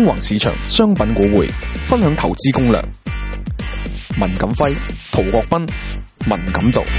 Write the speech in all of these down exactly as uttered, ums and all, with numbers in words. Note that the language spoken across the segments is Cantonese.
橫市場商品股匯，分享投資攻略。文錦輝、陶國斌、文錦道。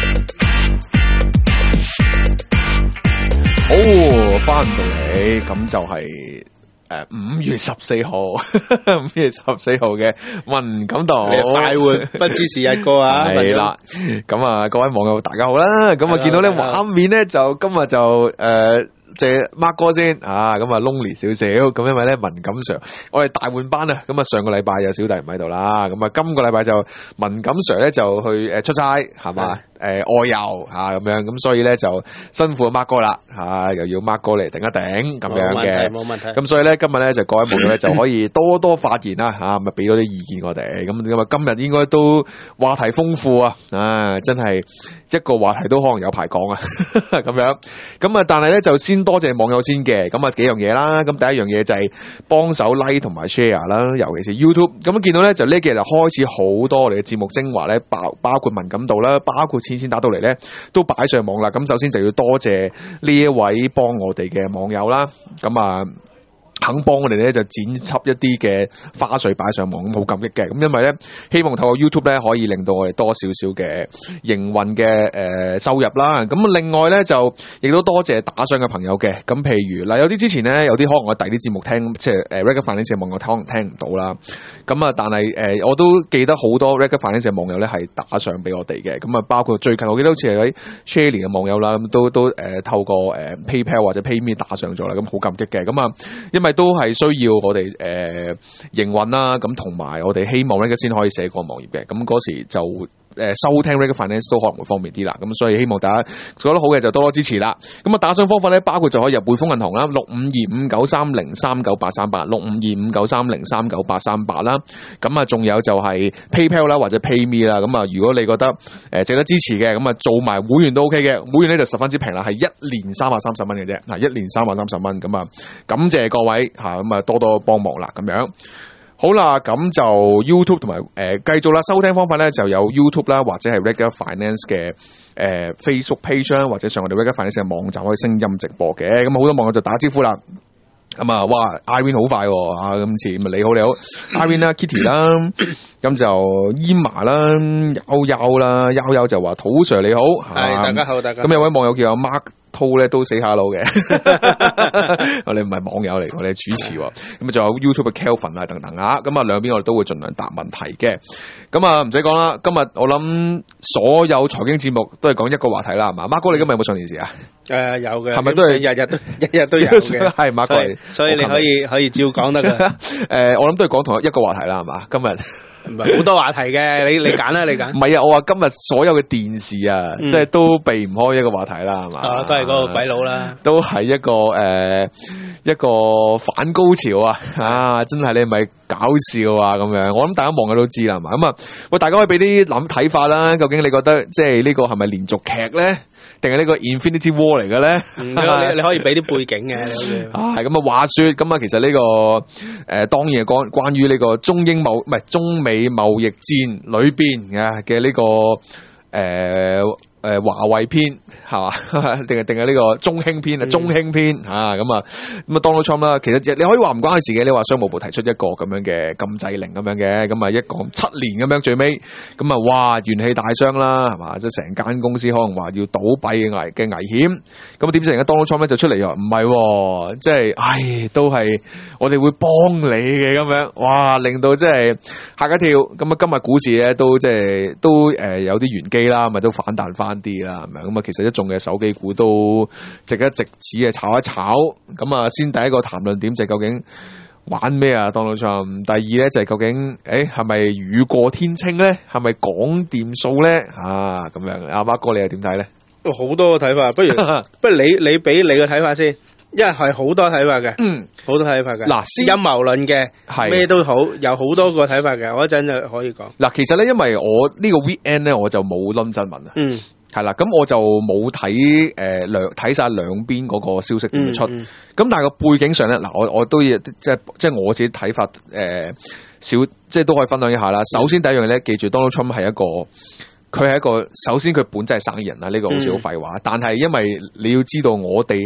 好，翻到嚟咁就係誒五月十四號，五月十四號嘅文錦道快活不知時日過啊！ 係啦，咁啊各位網友大家好啦，咁啊見到咧畫面咧就今日就誒。呃借 Mark 哥先啊，咁啊 lonely 少少，咁因為咧文錦 Sir 我哋大換班啊，咁啊上個禮拜有小弟唔喺度啦，咁啊今個禮拜就文錦 Sir 咧就去誒出差係嘛，誒外遊吓咁樣，咁所以咧就辛苦 Mark 哥啦吓，又要 Mark 哥嚟頂一頂咁樣嘅， 冇問題， 咁所以咧今日咧就各位網友咧就可以多多發言啦吓，咁啊俾多啲意見我哋，咁咁啊今日應該都話題豐富啊，啊真係一個話題都可能有排講啊咁樣，咁啊但係咧就先。多謝網友先嘅，咁啊幾樣嘢啦，咁第一樣嘢就係幫手 like 同埋 share 啦，尤其是 YouTube，咁見到咧就呢幾日就開始好多我哋嘅節目精華咧，包包括文錦道啦，包括錢錢打到嚟咧，都擺上網啦。咁首先就要多謝呢一位幫我哋嘅網友啦，咁啊。肯幫我哋咧就剪輯一啲嘅花絮擺上網，咁好感激嘅。咁因為咧希望透過 YouTube 咧可以令到我哋多少少嘅營運嘅誒收入啦。咁另外咧就亦都多謝打賞嘅朋友嘅。咁譬如嗱，有啲之前咧有啲可能我第啲節目聽，即係誒 Reggae Finance 嘅網友可能聽唔到啦。咁啊，但係誒、呃、我都記得好多 Reggae Finance 嘅網友咧係打賞俾我哋嘅。咁啊，包括最近我記得好似係喺 Shelly 嘅網友啦，咁都都誒、呃、透過誒、呃、PayPal 或者 PayMe 打賞咗啦。咁好感激嘅。咁啊，因為都係需要我哋誒營運啦，咁同埋我哋希望咧先可以寫個網頁嘅，咁嗰時就誒、呃、收聽 Reggae Finance 都可能會方便啲啦，咁所以希望大家做得好嘅就多多支持啦。咁啊打賞方法咧包括就可以入匯豐銀行啦，六五二五九三零三九八三八，六五二五九三零三九八三八啦。咁啊仲有就係 PayPal 啦或者 PayMe 啦。咁啊如果你覺得誒、呃、值得支持嘅，咁啊做埋會員都 OK 嘅，會員咧就十分之平啦，係一年三百三十蚊嘅啫，嗱一年三百三十蚊，咁啊感謝各位吓。咁啊多多幫忙啦，咁樣好啦，咁就 YouTube 同埋誒繼續啦，收聽方法咧就有 YouTube 啦，或者係 Reggae Finance 嘅誒、呃、Facebook page 啦，或者上我哋 Reggae Finance 嘅網站可以聲音直播嘅，咁好多網友就打招呼啦。咁啊，哇 Irene 好快喎，啊今次咁啊你好你好 Irene 啦 Kitty 啦，咁就 Emma 啦，悠悠啦，悠悠就話土 Sir 你好， 係大家好大家好， 咁有位網友叫阿 Mark濤咧都 say hello 嘅，我哋唔係網友嚟，我哋主持，咁啊仲有 YouTube 嘅 Kelvin 啊等等啊，咁啊兩邊我哋都會盡量答問題嘅，咁啊唔使講啦，今日我諗所有財經節目都係講一個話題啦，係嘛 ？Mark 哥你今日有冇上電視啊？誒、 呃、有嘅， 係咪都係日日都日日都有嘅？ 係 Mark 哥， 所以你可以可以照講得㗎。 誒、呃，我諗都係講同一個話題啦，係嘛？今日。 唔係好多話題嘅，你你揀啦，你揀。 唔係啊，我話今日所有嘅電視啊，嗯、即係都避唔開一個話題啦，係嘛？ 啊，都係嗰個鬼佬啦。 都係一個誒、呃、一個反高潮啊！啊，真係你係咪搞笑啊？咁樣，我諗大家望嘅都知啦，係嘛？咁啊，喂，大家可以俾啲諗睇法啦。究竟你覺得即係呢個係咪連續劇咧？定係呢個 Infinity War 嚟嘅咧？ 你你可以俾啲背景嘅。 啊，係咁啊！話說咁啊，其實呢、這個誒、呃、當然係關關於呢個中英貿唔係中美貿易戰裏邊嘅嘅呢個誒。呃誒華為篇係嘛？定係定係呢個中興篇啊？中興篇嚇咁啊咁啊 Donald Trump 啦，其實你可以話唔關佢事嘅，你話商務部提出一個咁樣嘅禁制令咁樣嘅，咁啊一講七年咁樣，最尾咁啊哇元氣大傷啦係嘛？即係成間公司可能話要倒閉嘅危嘅危險，咁啊點知而家 Donald Trump 咧就出嚟又話唔係，即係唉都係我哋會幫你嘅咁樣，哇令到即係嚇一跳，咁啊今日股市咧都即係都誒有啲玄機啦，咪都反彈翻啲啦，係咪咁啊？其實一眾嘅手機股都值一值指嘅炒一炒，咁啊，先第一個談論點就係究竟玩咩啊？Donald Trump，第二咧就係究竟誒係咪雨過天青咧？係咪講掂數咧？啊咁樣，阿 Mark 哥你又點睇咧？ 好多個睇法，不如不如你你俾你嘅睇法先。因為係好多睇法嘅，嗯，好多睇法嘅。嗱，陰謀論嘅，咩都好，有好多個睇法嘅。我一陣就可以講。嗱， 其實咧，因為我呢個 weekend 咧，我就冇論新聞啊，嗯，係啦，咁我就冇睇誒兩睇晒兩邊嗰個消息點樣出。咁、嗯嗯、但係個背景上咧，嗱，我我都要即係即係我自己睇法，誒、呃，少即係都可以分享一下啦。首先第一樣嘢咧，記住 Donald Trump 係一個，佢係一個，首先佢本質係生意人啦，呢、這個好似好廢話，嗯、但係因為你要知道我哋。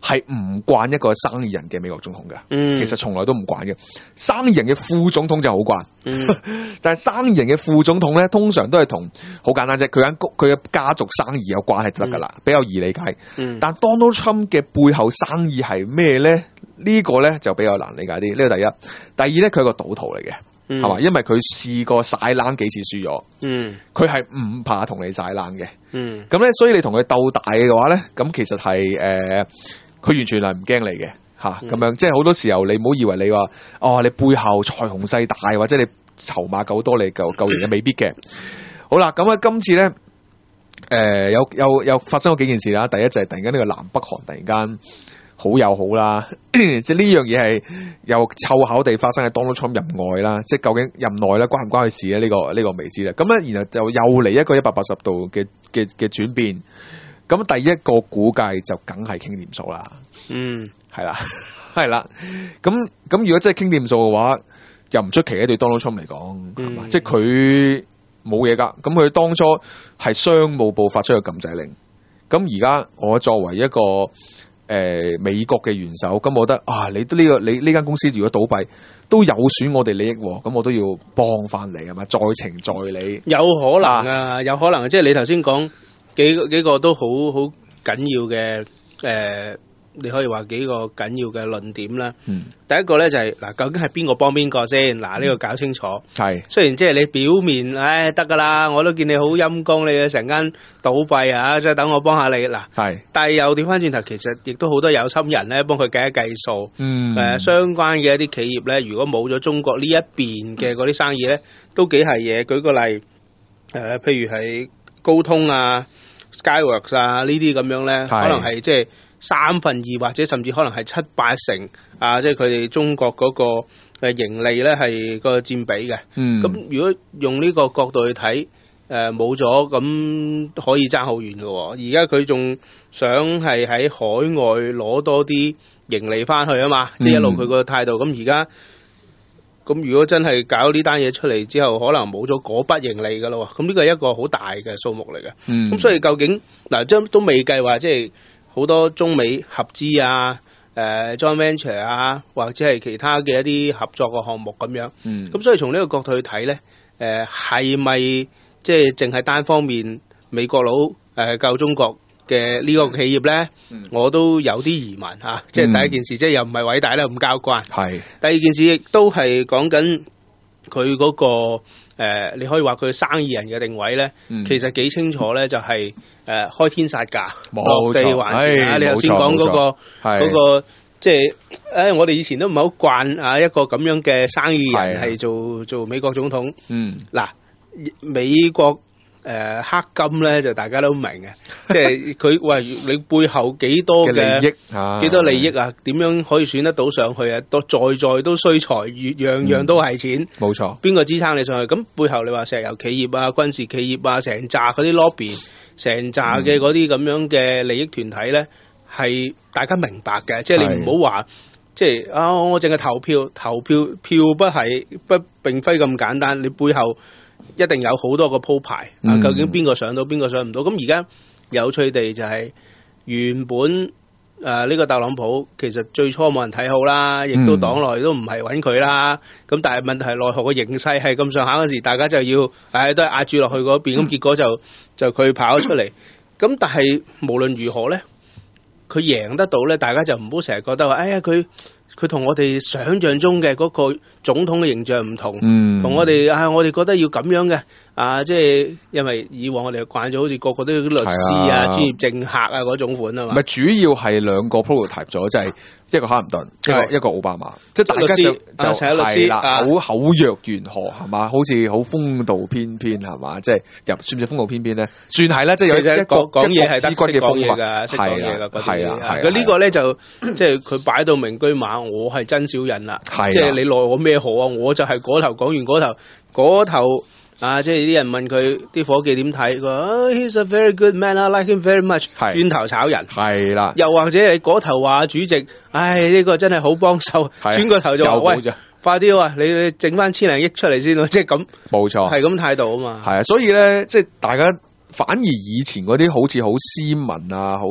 係唔慣一個生意人嘅美國總統嘅， 嗯， 其實從來都唔慣嘅。生意人嘅副總統就好慣， 嗯、 但係生意人嘅副總統咧，通常都係同好簡單啫，佢間谷佢嘅家族生意有關係就得噶啦，比較易理解。 嗯、 但 Donald Trump 嘅背後生意係咩咧？呢、這個咧就比較難理解啲。呢、這個第一，第二咧佢係個賭徒嚟嘅。係嘛？因為佢試過晒冷幾次輸咗，嗯，佢係唔怕同你晒冷嘅，嗯，咁咧，所以你同佢鬥大嘅話咧，咁其實係誒，佢、呃、完全係唔驚你嘅吓，咁、嗯、樣，即係好多時候你唔好以為你話哦，你背後財雄勢大或者你籌碼夠多，你夠夠贏嘅，未必嘅。好啦，咁啊，今次咧，誒、呃，有有有發生咗幾件事啦。第一就係突然間呢個南北韓突然間好友好啦，即係呢樣嘢係又湊巧地發生喺 Donald Trump 任外啦，即係究竟任內咧關唔關佢事咧？呢、呢個呢、呢個未知啦。咁咧，然後就又嚟一個一百八十度嘅嘅嘅轉變。咁第一個估計就梗係傾掂數啦。嗯，係啦，係啦。咁咁如果真係傾掂數嘅話，又唔出奇嘅對 Donald Trump 嚟講，係嘛、嗯？即係佢冇嘢㗎。咁佢當初係商務部發出嘅禁制令。咁而家我作為一個誒、呃，美國嘅元首，咁我覺得啊，你都呢、這個你呢間公司如果倒閉，都有損我哋利益，咁我都要幫翻你係嘛，在情在理。 有可能啊，啊有可能，即係你頭先講幾個幾個都好好緊要嘅誒。呃你可以話幾個緊要嘅論點啦。嗯，第一個咧就係、是、嗱，究竟係邊個幫邊個先？嗱，呢個搞清楚。係、嗯，雖然即係你表面，唉得噶啦，我都見你好陰功，你嘅成間倒閉啊，即係等我幫下你嗱。係，但係又調翻轉頭，其實亦都好多有心人咧，幫佢計一計數。嗯，誒、呃，相關嘅一啲企業咧，如果冇咗中國呢一邊嘅嗰啲生意咧，都幾係嘢。舉個例，誒、呃，譬如係高通啊、Skyworks 啊呢啲咁樣咧，可能係即係三分二或者甚至可能係七八成啊，即係佢哋中國嗰個誒盈利咧係個佔比嘅。嗯，咁如果用呢個角度去睇，誒冇咗咁可以爭好遠嘅。而家佢仲想係喺海外攞多啲盈利翻去啊嘛，即係一路佢個態度。咁而家咁如果真係搞呢單嘢出嚟之後，可能冇咗嗰筆盈利㗎咯。咁呢個係一個好大嘅數目嚟嘅。嗯，咁所以究竟嗱，將都未計話即係。好多中美合資啊，誒、呃、joint venture 啊，或者係其他嘅一啲合作嘅項目咁樣。嗯。咁所以從呢個角度去睇咧，誒係咪即係淨係單方面美國佬誒救中國嘅呢個企業咧？嗯、我都有啲疑問嚇、啊。即係第一件事，嗯、即係又唔係偉大咧咁交關。係。第二件事亦都係講緊佢嗰個。誒、呃，你可以話佢生意人嘅定位咧，嗯、其實幾清楚咧，就係、是、誒、呃、開天殺價，落地還錢啊！你頭先講嗰個嗰、那個，即係誒，我哋以前都唔係好慣啊，一個咁樣嘅生意人係做做美國總統。嗯，嗱，美國。誒、呃，黑金咧就大家都明嘅，即係佢喂你背後幾多嘅利益，幾、啊、多利益啊？點樣可以選得到上去啊？都在在都衰財，樣樣都係錢，冇錯、嗯。邊個支撐你上去？咁背後你話石油企業啊、軍事企業啊，成扎嗰啲 lobby，成扎嘅嗰啲咁樣嘅利益團體咧，係大家明白嘅。即係你唔好話，即係啊，我淨係投票，投票票不係不並非咁簡單，你背後。一定有好多個鋪排啊！究竟邊個上到，邊個上唔到？咁而家有趣地就係原本誒呢、呃這個特朗普其實最初冇人睇好啦，亦都黨內都唔係揾佢啦。咁但係問題係奈何個形勢係咁上下嗰時，大家就要誒、哎、都係壓住落去嗰邊。咁結果就就佢跑咗出嚟。咁但係無論如何咧，佢贏得到咧，大家就唔好成日覺得話，哎呀佢。佢同我哋想象中嘅嗰個總統嘅形象唔同，同、嗯、我哋啊，我哋覺得要咁樣嘅啊，即係因為以往我哋慣咗，好似個個都要啲律師啊、專業政客啊嗰種款啊嘛。唔係主要係兩個 prototype 咗，就係、是、一個哈林頓，一個一個奧巴馬，即係大家就就係啦，好口若懸河係嘛，好似好風度翩翩係嘛，即係又算唔算風度翩翩咧？算係啦，即係有一個講嘢係得識講嘢㗎，識講嘢㗎嗰啲。係啊，佢呢個咧就即係佢擺到明車馬。我係真小人啦，即係你奈我咩何啊？我就係嗰頭講完嗰頭，嗰頭啊，即係啲人問佢啲伙計點睇，佢話、oh, he's a very good man, I like him very much。轉頭炒人，係啦。又或者你嗰頭話主席，唉呢、呢個真係好幫手，轉個頭就話喂，快啲啊！你你整翻千零億出嚟先咯，即係咁。冇錯，係咁態度啊嘛。係啊，所以咧，即係大家反而以前嗰啲好似好斯文啊，好即係。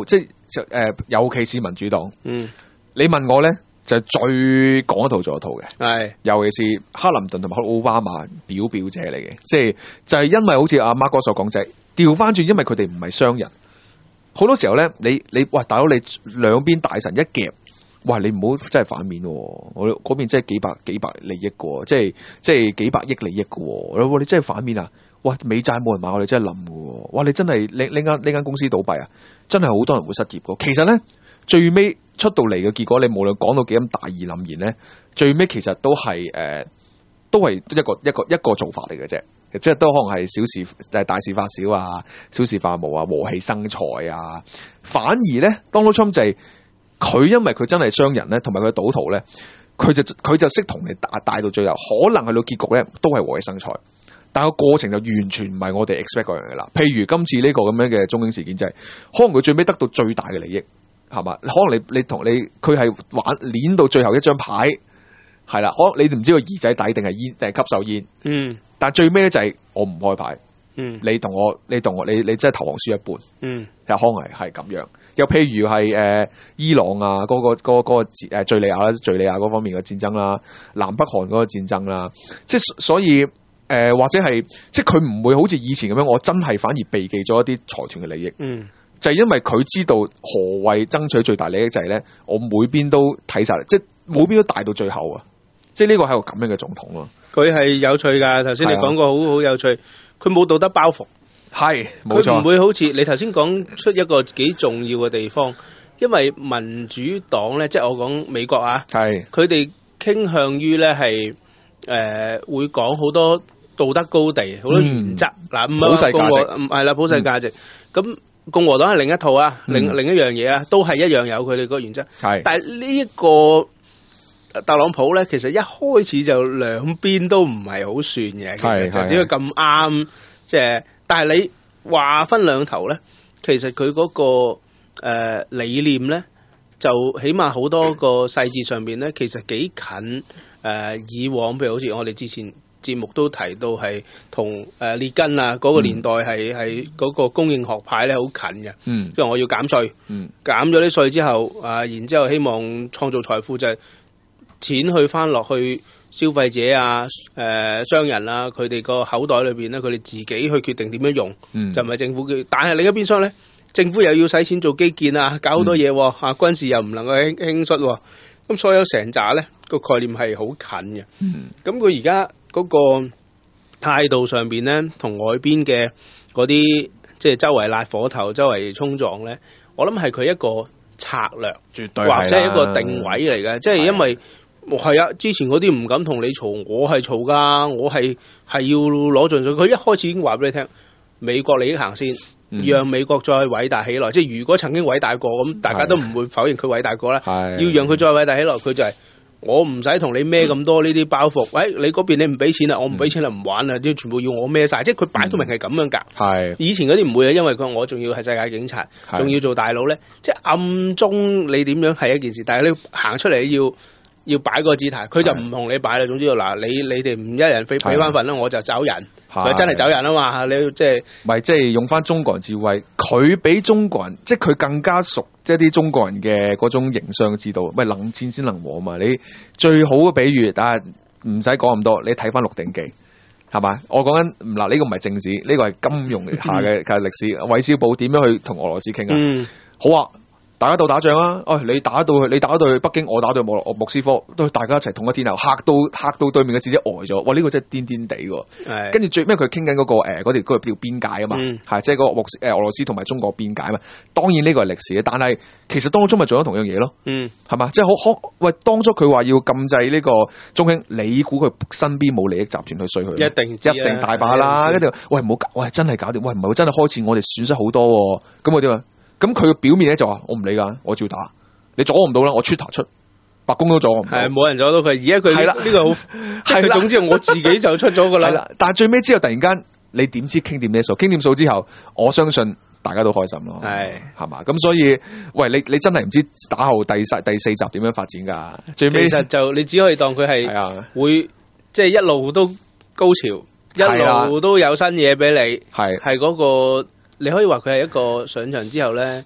就誒、呃，尤其是民主黨， 嗯， 你問我咧，就最講一套做一套嘅， 係， 尤其是克林頓同埋奧巴馬表表者嚟嘅，即係就係、是、因為好似阿孖哥所講，就係調翻轉，因為佢哋唔係商人，好多時候咧，你你喂大佬，你兩邊大臣一夾。哇！你唔好真係反面喎，我嗰邊真係幾百幾百利益嘅喎，即係即係幾百億利益嘅喎。你真係反面啊！哇！美債冇人買，我哋真係冧嘅喎。哇！你真係呢呢間呢間公司倒閉啊，真係好多人會失業嘅。其實咧，最尾出到嚟嘅結果，你無論講到幾咁大義凜然咧，最尾其實都係誒、呃，都係一個一個一個做法嚟嘅啫。即係都可能係小事誒大事化小啊，小事化無啊，和氣生財啊。反而咧，Donald Trump就係、是。佢因為佢真係商人咧，同埋佢賭徒咧，佢就佢就識同你帶帶到最後，可能去到結局咧都係和氣生財，但係個過程就完全唔係我哋 expect 嗰樣嘢啦。譬如今次呢個咁樣嘅中英事件就係、是，可能佢最尾得到最大嘅利益，係嘛？可能你你同你佢係玩攣到最後一張牌，係啦，可能你唔知個耳仔底定係煙定係吸手煙，嗯，但係最尾咧就係我唔開牌。嗯，你同我，你同我，你你真係投降輸一半。嗯，有可能係咁樣。又譬如係誒、呃、伊朗啊，嗰、那個嗰、那個誒敍利亞啦，敍利亞嗰方面嘅戰爭啦，南北韓嗰個戰爭啦，即係所以誒、呃、或者係即係佢唔會好似以前咁樣，我真係反而避忌咗一啲財團嘅利益。嗯，就係因為佢知道何謂爭取最大利益就係咧，我每邊都睇晒，即係每邊都大到最後啊！即係呢個係個咁樣嘅總統咯。 佢係有趣㗎，頭先你講過好好有趣。佢冇道德包袱， 係冇錯。 佢唔會好似你頭先講出一個幾重要嘅地方，因為民主黨咧，即係我講美國啊，係佢哋傾向於咧係誒會講好多道德高地，好多原則嗱，唔係話共和，唔係啦，普世價值。咁共和黨係另一套啊，另另一樣嘢啊，都係一樣有佢哋個原則。係，但係呢一個特朗普咧，其實一開始就兩邊都唔係好算嘅，其實就只係咁啱，即係，但係你話分兩頭咧，其實佢嗰個誒理念咧，就起碼好多個細節上邊咧，其實幾近誒以往，譬如好似我哋之前節目都提到係同誒列根啊嗰個年代係係嗰個供應學派咧好近嘅，嗯，即係我要減稅，嗯，減咗啲稅之後啊，然之後希望創造財富就係。錢去翻落去消費者啊、誒、呃、商人啊，佢哋個口袋裏邊咧，佢哋自己去決定點樣用，嗯、就唔係政府嘅。但係另一邊廂咧，政府又要使錢做基建啊，搞好多嘢，嚇、嗯啊、軍事又唔能夠輕輕率，咁、啊、所有成紮咧個概念係好近嘅。咁佢而家嗰個態度上邊咧，同外邊嘅嗰啲即係周圍辣火頭、周圍衝撞咧，我諗係佢一個策略， 絕對或者係一個定位嚟嘅，即係因為。係啊，之前嗰啲唔敢同你嘈，我係嘈噶，我係係要攞盡咗。佢一開始已經話俾你聽，美國利益行先，嗯、讓美國再偉大起來。即係如果曾經偉大過，咁大家都唔會否認佢偉大過啦。要讓佢再偉大起來，佢就係、是、我唔使同你孭咁多呢啲包袱。喂、嗯哎，你嗰邊你唔俾錢啦，我唔俾錢啦，唔玩啦，啲全部要我孭晒。即係佢擺到明係咁樣㗎。係、嗯、以前嗰啲唔會啊，因為佢我仲要係世界警察，仲要做大佬咧。即係暗中你點樣係一件事，但係你行出嚟要。要擺個姿態，佢就唔同你擺啦。總之嗱，你你哋唔一人俾俾翻份啦，我就走人。佢真係走人啊嘛！你即係唔係即係用翻中國人智慧？佢比中國人即係佢更加熟，即係啲中國人嘅嗰種營商之道。咪冷戰先能和嘛？你最好嘅比喻，但係唔使講咁多。你睇翻《鹿鼎記》係嘛？我講緊嗱，呢個唔係政治，呢個係金融下嘅嘅歷史。韋小寶點樣去同俄羅斯傾啊？嗯、好啊！大家鬥打仗啊！哦、哎，你打到去，你打到去北京，我打到去莫莫斯科，都大家一齊統一天下，嚇到嚇到對面嘅使者呆咗。哇！呢、這個真係癲癲地喎。跟住最尾佢傾緊嗰個誒嗰條嗰條邊界啊嘛，係、嗯、即係嗰個莫誒俄羅斯同埋中國邊界啊嘛。當然呢個係歷史嘅，但係其實當初咪做咗同樣嘢咯。嗯，係嘛？即係好好喂，當初佢話要禁制呢個中興，你估佢身邊冇利益集團去衰佢？一定一定大把啦！一定喂唔好搞，喂真係搞掂，喂唔係真係開始我哋損失好多喎。咁我點啊？咁佢嘅表面咧就話我唔理噶，我照打，你阻我唔到啦，我出頭出，白宮都阻我唔到，係冇人阻到佢。而家佢係啦，呢個好係啦。總之我自己就出咗噶啦。係啦， 但係最尾之後突然間，你點知傾掂呢數？傾掂數之後，我相信大家都開心咯。係係嘛？咁所以，喂你你真係唔知打後第四第四集點樣發展噶？最尾其實就你只可以當佢係會即係一路都高潮，一路都有新嘢俾你。係係嗰個。你可以話佢係一個上場之後咧，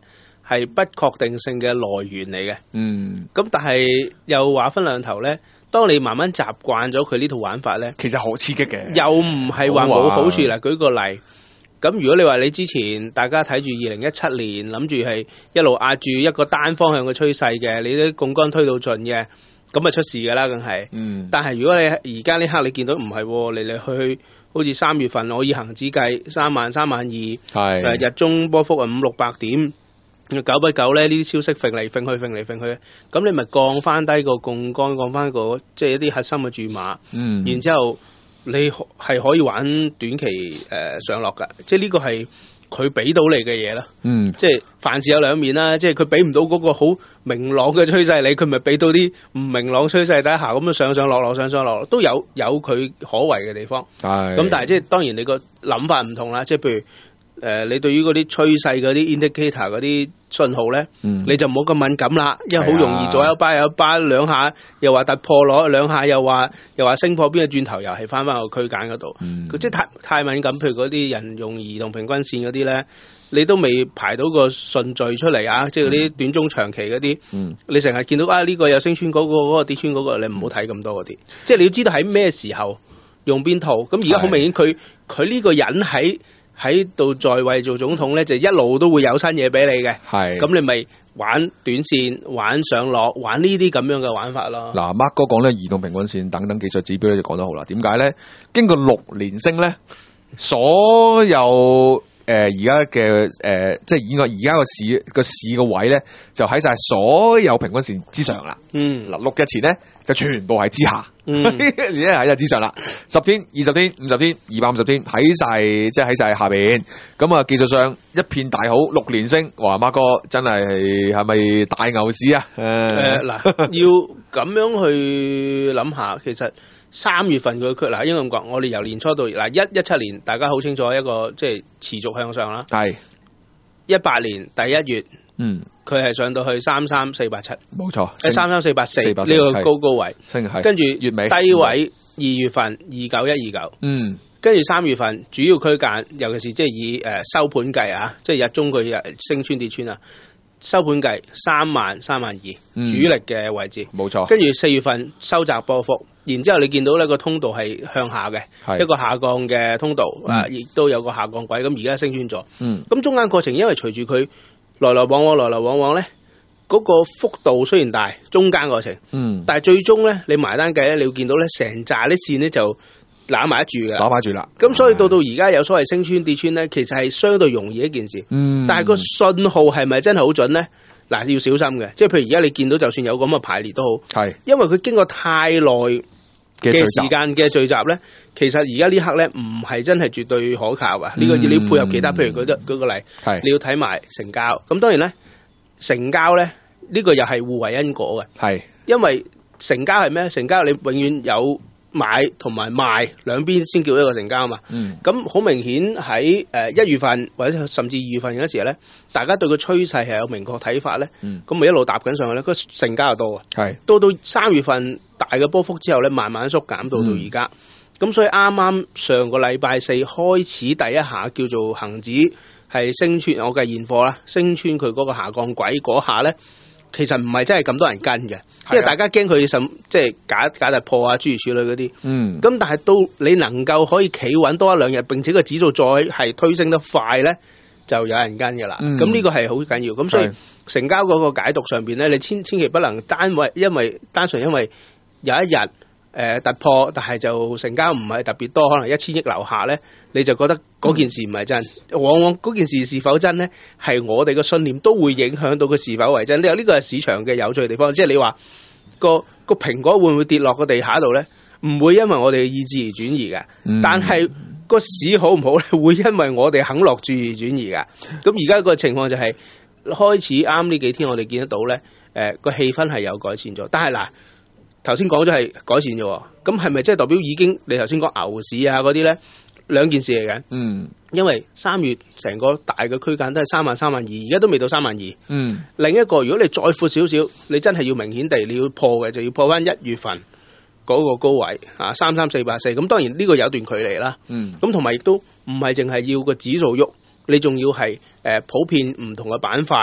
係不確定性嘅來源嚟嘅。 嗯， 咁但係又話分兩頭咧，當你慢慢習慣咗佢呢套玩法咧， 其實好刺激嘅， 又唔係話冇好處啦。舉個例，咁如果你話你之前大家睇住二零一七年諗住係一路壓住一個單方向嘅趨勢嘅，你啲槓桿推到盡嘅，咁咪出事㗎啦，梗係。 嗯。但係如果你而家呢刻你見到唔係嚟嚟去去，好似三月份我以恒指計三萬三萬二，係日中波幅啊五六百點。久不久咧，呢啲消息揈嚟揈去，揈嚟揈去，咁你咪降翻低個槓桿，降翻個即係一啲核心嘅注碼，嗯，然之後你係可以玩短期誒、呃、上落㗎，即係呢個係佢俾到你嘅嘢啦，嗯，即係凡事有兩面啦，即係佢俾唔到嗰個好明朗嘅趨勢你，佢咪俾到啲唔明朗趨勢底下咁樣上上落落上上落落都有有佢可為嘅地方，係，咁但係即係當然你個諗法唔同啦，即係譬如。誒、呃，你對於嗰啲趨勢嗰啲 indicator 嗰啲信號咧、嗯，你就唔好咁敏感啦，因為好容易左一巴右一巴兩下，又話突破攞兩下，又話又話升破邊個轉頭，又係翻翻個區間嗰度。佢、嗯、即係太太敏感，譬如嗰啲人用移動平均線嗰啲咧，你都未排到個順序出嚟啊！即係嗰啲短中長期嗰啲、嗯，你成日見到啊呢、這個又升穿嗰、那個，嗰、那個跌穿嗰、那個，你唔好睇咁多嗰啲。即係你要知道喺咩時候用邊套。咁而家好明顯，佢佢呢個人喺。喺度在位做總統咧，就一路都會有新嘢俾你嘅。係，咁你咪玩短線、玩上落、玩呢啲咁樣嘅玩法咯。嗱 ，Mark 哥講咧，移動平均線等等技術指標咧就講得好啦。點解咧？經過六連升咧，所有誒而家嘅誒，即係以我而家個市個市個位咧，就喺晒所有平均線之上啦。嗯，嗱，六日前咧就全部係之下。嗯，而家喺日之上啦，十天、二十天、五十天、二百五十天喺晒，即係喺晒下邊。咁啊，技術上一片大好，六連升。哇，Mark哥真係係咪大牛市啊？誒、呃，嗱、 呃，要咁樣去諗下，其實三月份佢佢嗱，應該咁講，我哋由年初到嗱一一七年，大家好清楚一個即係持續向上啦。係一八年第一月，嗯。佢係上到去三三四八七，冇錯，喺三三四八四呢個高高位，跟住月尾低位二月份二九一二九，嗯，跟住三月份主要區間，尤其是即係以誒、呃、收盤計啊，即係日中佢日升穿跌穿啊，收盤計三萬三萬二、嗯，主力嘅位置，冇錯。跟住四月份收窄波幅，然之後你見到呢個通道係向下嘅，一個下降嘅通道、嗯、啊，亦都有個下降軌，咁而家升穿咗，嗯，咁中間過程因為隨住佢。來來往往，來來往往咧，嗰、那個幅度雖然大，中間過程，嗯，但係最終咧，你埋單計咧，你會見到咧，成扎啲線咧就攬埋一住嘅，攬埋住啦。咁所以到到而家有所謂升穿跌穿咧，其實係相對容易一件事，嗯，但係個信號係咪真係好準咧？嗱，要小心嘅，即係譬如而家你見到就算有咁嘅排列都好，係，因為佢經過太耐嘅時間嘅聚集咧，其實而家呢刻咧唔係真係絕對可靠啊！呢、嗯這個要你要配合其他，譬如舉得舉個例，係你要睇埋成交。咁當然咧，成交咧呢、這個又係互為因果嘅，係因為成交係咩？成交你永遠有買同埋賣兩邊先叫一個成交嘛。嗯，咁好明顯喺誒一月份或者甚至二月份嗰時咧，大家對個趨勢係有明確睇法咧。嗯，咁咪一路搭緊上去咧，個成交又多啊。係到到三月份大嘅波幅之後咧，慢慢縮減到到而家。咁、嗯、所以啱啱上個禮拜四開始第一下叫做恒指係升穿我嘅現貨啦，升穿佢嗰個下降軌嗰下咧，其實唔係真係咁多人跟嘅。因為大家驚佢什即係假假突破啊，諸如此類嗰啲。嗯。咁但係到你能夠可以企穩多一兩日，並且個指數再係推升得快咧，就有人跟㗎啦。咁、嗯、呢個係好緊要。咁所以成交嗰個解讀上邊咧，你千千祈不能單為因為單純因為有一日誒、呃、突破，但係就成交唔係特別多，可能一千億樓下咧，你就覺得嗰件事唔係真。嗯、往往嗰件事是否真咧，係我哋嘅信念都會影響到佢是否為真。呢、這、呢個係市場嘅有趣嘅地方，即係你話。個個蘋果會唔會跌落個地下度咧？唔會因為我哋嘅意志而轉移嘅、嗯，但係個市好唔好咧？會因為我哋肯落注而轉移嘅。咁而家個情況就係、是、開始啱呢幾天我哋見得到咧，誒、呃、個氣氛係有改善咗。但係嗱，頭先講咗係改善咗，咁係咪即係代表已經你頭先講牛市啊嗰啲咧？兩件事嚟嘅，嗯，因為三月成個大嘅區間都係三萬三萬二，而家都未到三萬二，嗯。另一個，如果你再闊少少，你真係要明顯地你要破嘅，就要破翻一月份嗰個高位啊，三三四八四。咁當然呢個有段距離啦，嗯。咁同埋亦都唔係淨係要個指數喐，你仲要係誒、呃、普遍唔同嘅板塊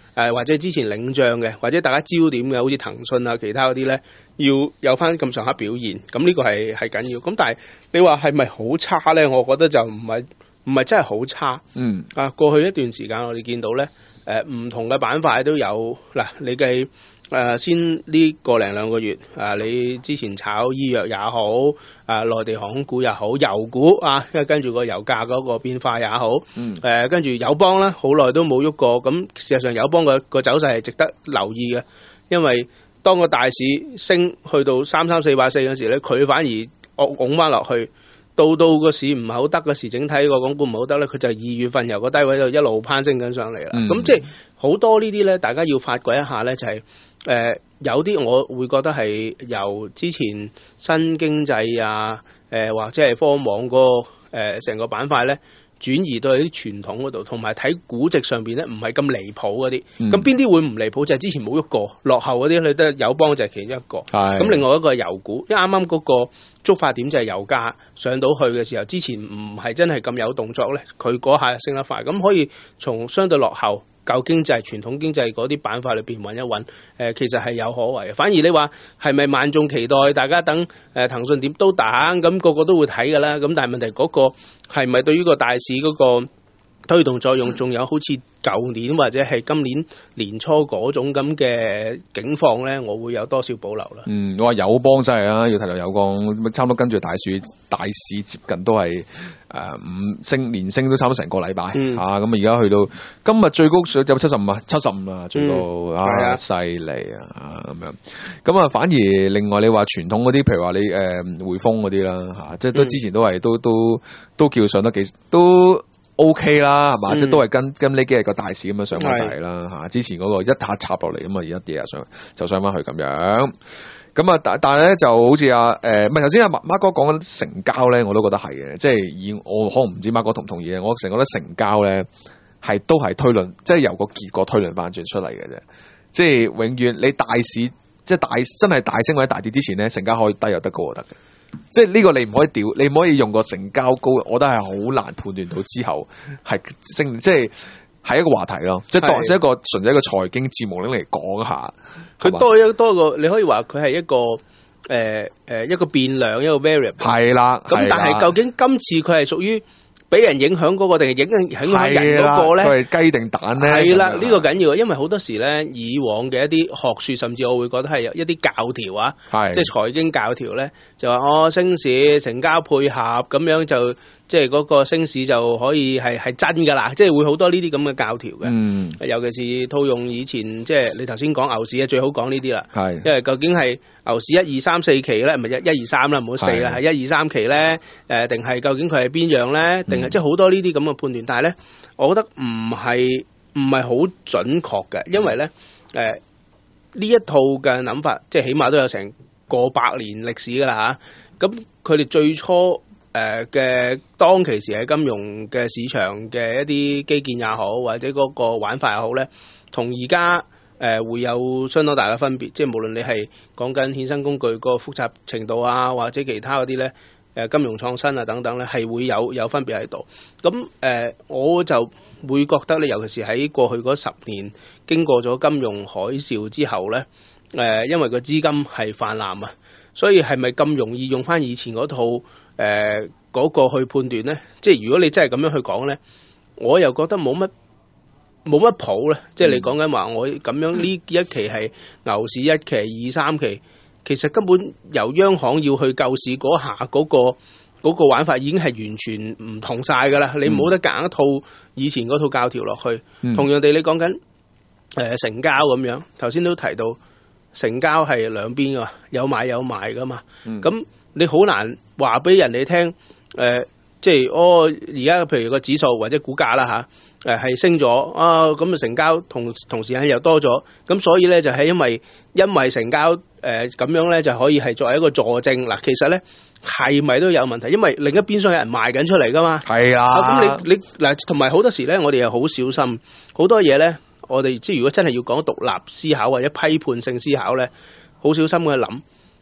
呃、或者之前領漲嘅，或者大家焦點嘅，好似騰訊啊其他嗰啲咧，要有翻咁上下表現，咁呢個係係緊要。咁但係你話係咪好差咧？我覺得就唔係唔係真係好差。嗯啊，過去一段時間我哋見到咧，誒、呃、唔同嘅板塊都有嗱，你計。誒、呃、先呢個零兩個月，啊你之前炒醫藥也好，啊內地航空股也好，油股啊，因為跟住個油價嗰個變化也好，嗯，誒、呃、跟住友邦啦，好耐都冇喐過，咁事實上友邦個個走勢係值得留意嘅，因為當個大市升去到三三四百四嗰時咧，佢反而惡拱翻落去。到到個市唔係好得嘅時，整體個港股唔係好得咧，佢就二月份由個低位就一路攀升緊上嚟啦。咁、嗯、即係好多呢啲咧，大家要發掘一下咧，就係、是、誒、呃、有啲我會覺得係由之前新經濟啊，誒、呃、或者係科網個誒成個板塊咧轉移到啲傳統嗰度，同埋睇估值上邊咧唔係咁離譜嗰啲。咁邊啲會唔離譜？就係、是、之前冇喐過落後嗰啲，你得友邦就係其中一個。咁另外一個係油股，因為啱啱嗰個觸發點就係油價上到去嘅時候，之前唔係真係咁有動作咧，佢嗰下升得快，咁可以從相對落後舊經濟、傳統經濟嗰啲板塊裏邊揾一揾，誒、呃、其實係有可為嘅。反而你話係咪萬眾期待，大家等誒騰訊點都打，咁、那個個都會睇㗎啦。咁但係問題嗰個係咪對於個大市嗰個推動作用，仲有好似舊年或者係今年年初嗰種咁嘅境況咧，我會有多少保留啦。嗯， 我話友邦真係啊，要提到友邦，差唔多跟住大市大市接近都係誒、呃、五升連升都差唔多成個禮拜、嗯、啊，咁啊而家去到今日最高上有七十五啊，七十五啊最高、嗯、啊，犀利啊咁樣。咁啊反而另外你話傳統嗰啲，譬如話你誒、呃、匯豐嗰啲啦嚇，即係都之前都係都都都叫上得幾都。O K 啦，係嘛、嗯？即係都係跟跟呢幾日個大市咁樣上翻嚟啦嚇。之前嗰個一下插落嚟咁啊，而家啲日上就上翻去咁樣。咁啊，但但係咧就好似啊誒，唔係頭先阿馬哥講緊成交咧，我都覺得係嘅。即係以我可能唔知馬哥同唔同意啊。我成日覺得成交咧係都係推論，即係由個結果推論翻轉出嚟嘅啫。即係永遠你大市即係大真係大升或者大跌之前咧，成交可以低又得高又得嘅。即係呢個你唔可以調，你唔可以用個成交高，我覺得係好難判斷到之後係升，即係係一個話題咯。即係當係一個純粹一個財經節目拎嚟講下， 佢多一多個，你可以話佢係一個誒誒、呃、一個變量，一個 variable。係啦，咁但係究竟今次佢係屬於俾人影響嗰個定係影響影響人嗰個咧？ 佢係雞定蛋咧？ 係啦，呢、呢個緊要，因為好多時咧，以往嘅一啲學説，甚至我會覺得係有一啲教條啊，即係財經教條咧，就話哦升市成交配合咁樣就即係嗰個升市就可以係係真㗎啦，即係會好多呢啲咁嘅教條嘅。嗯，尤其是套用以前即係你頭先講牛市啊，最好講呢啲啦。係，因為究竟係牛市一二三四期咧，唔係一一二三啦，唔好四啦，係一二三期咧，誒定係究竟佢係邊樣咧？定係即係好多呢啲咁嘅判斷，但係咧，我覺得唔係唔係好準確嘅，因為咧誒呢一套嘅諗法，即係起碼都有成過百年歷史㗎啦嚇。咁佢哋最初誒嘅當其時喺金融嘅市場嘅一啲基建也好，或者嗰個玩法也好咧，同而家誒會有相當大嘅分別。即係無論你係講緊衍生工具個複雜程度啊，或者其他嗰啲咧，誒金融創新啊等等咧，係會有有分別喺度。咁誒、呃，我就會覺得咧，尤其是喺過去嗰十年經過咗金融海嘯之後咧，誒、呃、因為個資金係泛濫啊，所以係咪咁容易用翻以前嗰套誒嗰、呃嗰個去判斷咧？即係如果你真係咁樣去講咧，我又覺得冇乜冇乜譜咧。即係你講緊話，我咁樣呢一期係牛市一期、二三期。其實根本由央行要去救市嗰下嗰、嗰個嗰個玩法已經係完全唔同晒㗎啦！你冇得夾硬一套以前嗰套教條落去。嗯、同樣地，你講緊誒成交咁樣，頭先都提到成交係兩邊㗎嘛，有買有賣㗎嘛。咁、嗯、你好難話俾人哋聽誒，即係哦而家譬如個指數或者股價啦嚇，誒、啊、係升咗啊，咁啊成交同同時間又多咗，咁所以咧就係因為因為成交。誒、呃、咁樣咧就可以係作為一個助證嗱，其實咧係咪都有問題？因為另一邊廂有人賣緊出嚟噶嘛。係啊，咁、啊、你你嗱，同埋好多時咧，我哋又好小心，好多嘢咧，我哋即係如果真係要講獨立思考或者批判性思考咧，好小心去諗。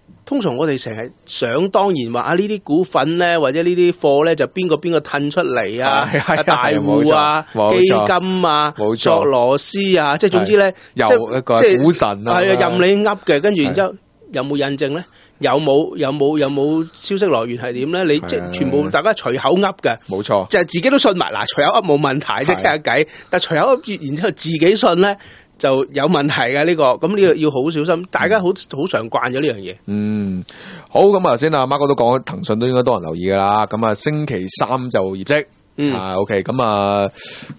通常我哋成日想當然話啊呢啲股份咧或者呢啲貨咧就邊個邊個褪出嚟啊，啊大戶啊、基金啊、索羅斯啊，即係總之咧， 有一個股神啊， 係啊任你噏嘅，跟住然之後有冇印證咧？有冇有冇有冇消息來源係點咧？你即係全部大家隨口噏嘅， 冇錯， 就係自己都信埋嗱，隨口噏冇問題，即係傾下偈。但係隨口噏然之後自己信咧，就有問題嘅呢個，咁呢個要好小心。大家好好常慣咗呢樣嘢。 嗯，好，咁啊頭先阿馬哥都講，騰訊都應該多人留意噶啦。咁啊星期三就業績。嗯啊 OK 咁啊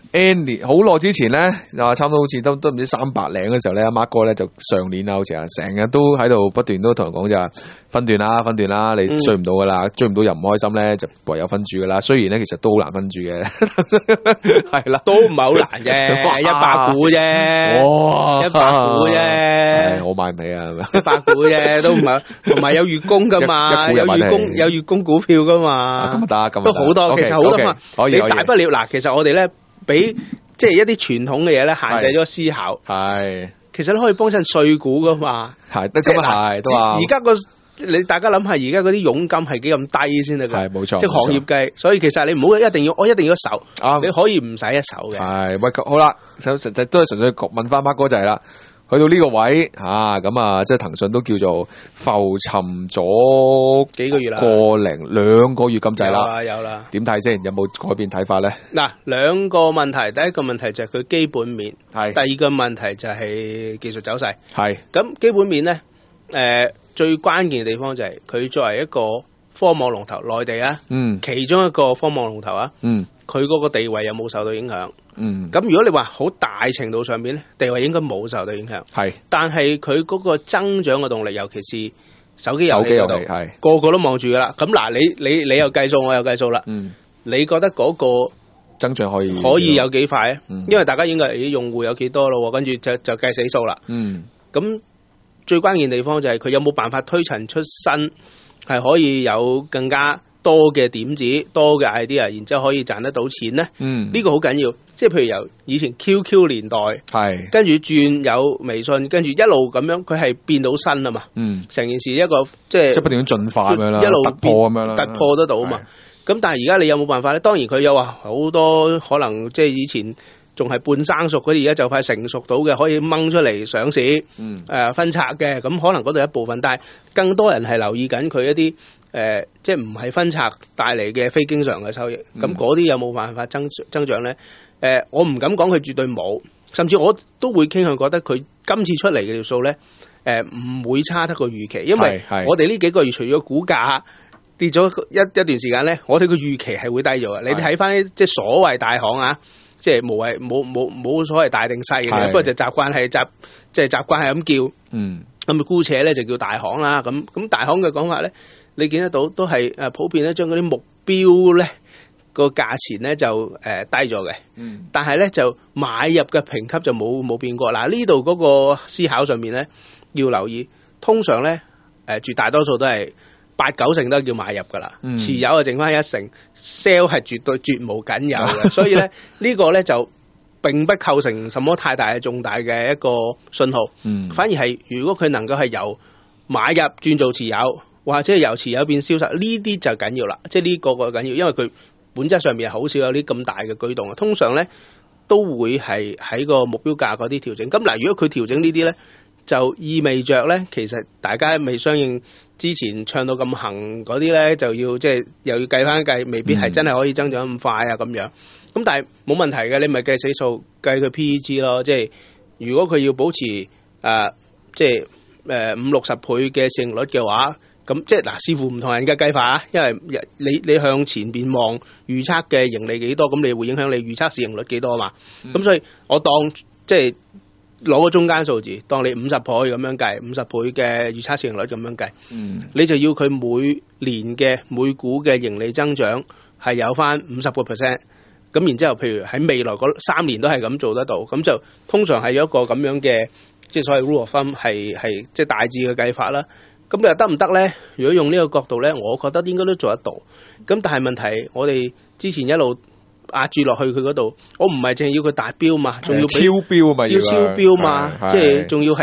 N 年好耐之前咧啊差唔多好似都都唔知三百零嘅時候咧，阿 Mark 哥咧就上年啊好似啊成日都喺度不斷都同人講就係分段啦分段啦，你追唔到噶啦，追唔到又唔開心咧，就唯有分住噶啦。雖然咧其實都好難分住嘅，係啦， 都唔係好難啫，一百股啫，哇，一百股啫， 我買唔起啊， 一百股啫，都唔係，同埋有月供噶嘛，有月供有月供股票噶嘛， 咁得咁都好多，其實好多嘛。你大不了嗱，其實我哋咧俾即係一啲傳統嘅嘢咧限制咗思考。係，其實你可以幫襯碎股噶嘛。係，得咁啊係，都話。而家個你大家諗下，而家嗰啲佣金係幾咁低先得㗎？係冇錯。即係行業計，所以其實你唔好一定要，我一定要一手。啱。你可以唔使一手嘅。係，喂，好啦，實實際都係純粹問翻Mark哥就係啦。去到呢個位嚇，咁啊，即係騰訊都叫做浮沉咗幾個月啦，個零兩個月咁滯啦，有啦。點睇先？有冇改變睇法咧？嗱，兩個問題，第一個問題就係佢基本面，係。第二個問題就係技術走勢，係。咁基本面咧，誒、呃、最關鍵嘅地方就係佢作為一個科網龍頭，內地啊，嗯，其中一個科網龍頭啊，嗯，佢嗰個地位有冇受到影響？嗯，咁如果你話好大程度上面咧，地位應該冇受到影響，係。但係佢嗰個增長嘅動力，尤其是手機遊戲嗰度，係個個都望住噶啦。咁嗱，你你你又計數，我又計數啦。嗯，你覺得嗰個增長可以可以有幾快啊？嗯，因為大家應該誒用戶有幾多咯，跟住就就計死數啦。嗯，咁最關鍵地方就係佢有冇辦法推陳出新，係可以有更加多嘅點子，多嘅 idea， 然之後可以賺得到錢咧。嗯，呢個好緊要。即係譬如由以前 Q Q 年代，係跟住轉有微信，跟住一路咁樣，佢係變到新啊嘛。嗯，成件事一個即係即係不斷咁進化咁樣啦，一路突破咁樣啦，突破得到啊嘛。咁但係而家你有冇辦法咧？當然佢有話好多可能，即係以前仲係半生熟嗰啲，而家就快成熟到嘅，可以掹出嚟上市。嗯，誒、呃、分拆嘅，咁可能嗰度一部分，但係更多人係留意緊佢一啲。誒、呃，即係唔係分拆帶嚟嘅非經常嘅收益，咁嗰啲有冇辦法增增長咧？誒、呃，我唔敢講佢絕對冇，甚至我都會傾向覺得佢今次出嚟嘅條數咧，誒、呃、唔會差得過預期，因為我哋呢幾個月除咗股價跌咗一一段時間咧，我哋個預期係會低咗嘅。你睇翻即係所謂大行啊，即係無謂冇冇冇所謂大定細嘅，不過就習慣係習即係習慣係咁叫，嗯，咁姑且咧就叫大行啦。咁咁大行嘅講法咧。你見得到都係誒普遍咧，將嗰啲目標咧個價錢咧就誒、呃、低咗嘅，嗯，但係咧就買入嘅評級就冇冇變過。嗱，呢度嗰個思考上面咧要留意，通常咧誒、呃、絕大多數都係八九成都係叫買入噶啦，嗯，持有就剩翻一成 ，sell 係絕對絕無僅有嘅，所以咧呢個咧就並不構成什麼太大嘅重大嘅一個信號，嗯，反而係如果佢能夠係由買入轉做持有。或者係由持有變銷售，呢啲就緊要啦，即係呢個個緊要，因為佢本質上面係好少有啲咁大嘅舉動啊。通常咧都會係喺個目標價嗰啲調整。咁嗱，如果佢調整呢啲咧，就意味着咧，其實大家未相應之前唱到咁行嗰啲咧，就要即係又要計翻計，未必係真係可以增長咁快啊咁樣。咁但係冇問題嘅，你咪計死數，計佢 P E G 咯。即係如果佢要保持誒、呃、即係誒五六十倍嘅市盈率嘅話。咁即係嗱，視乎唔同人嘅計法啊，因為你你向前邊望預測嘅盈利幾多，咁你會影響你預測市盈率幾多啊嘛。咁、嗯、所以我當即係攞個中間數字，當你五十倍咁樣計，五十倍嘅預測市盈率咁樣計，嗯，你就要佢每年嘅每股嘅盈利增長係有翻五十個 percent。咁然之後，譬如喺未來嗰三年都係咁做得到，咁就通常係有一個咁樣嘅即係所謂 rule of thumb 係係即係大致嘅計法啦。咁又得唔得咧？如果用呢個角度咧，我覺得應該都做得到。咁但係問題，我哋之前一路壓住落去佢嗰度，我唔係淨係要佢達標嘛，仲要超標嘛， 要超標嘛，即係仲要係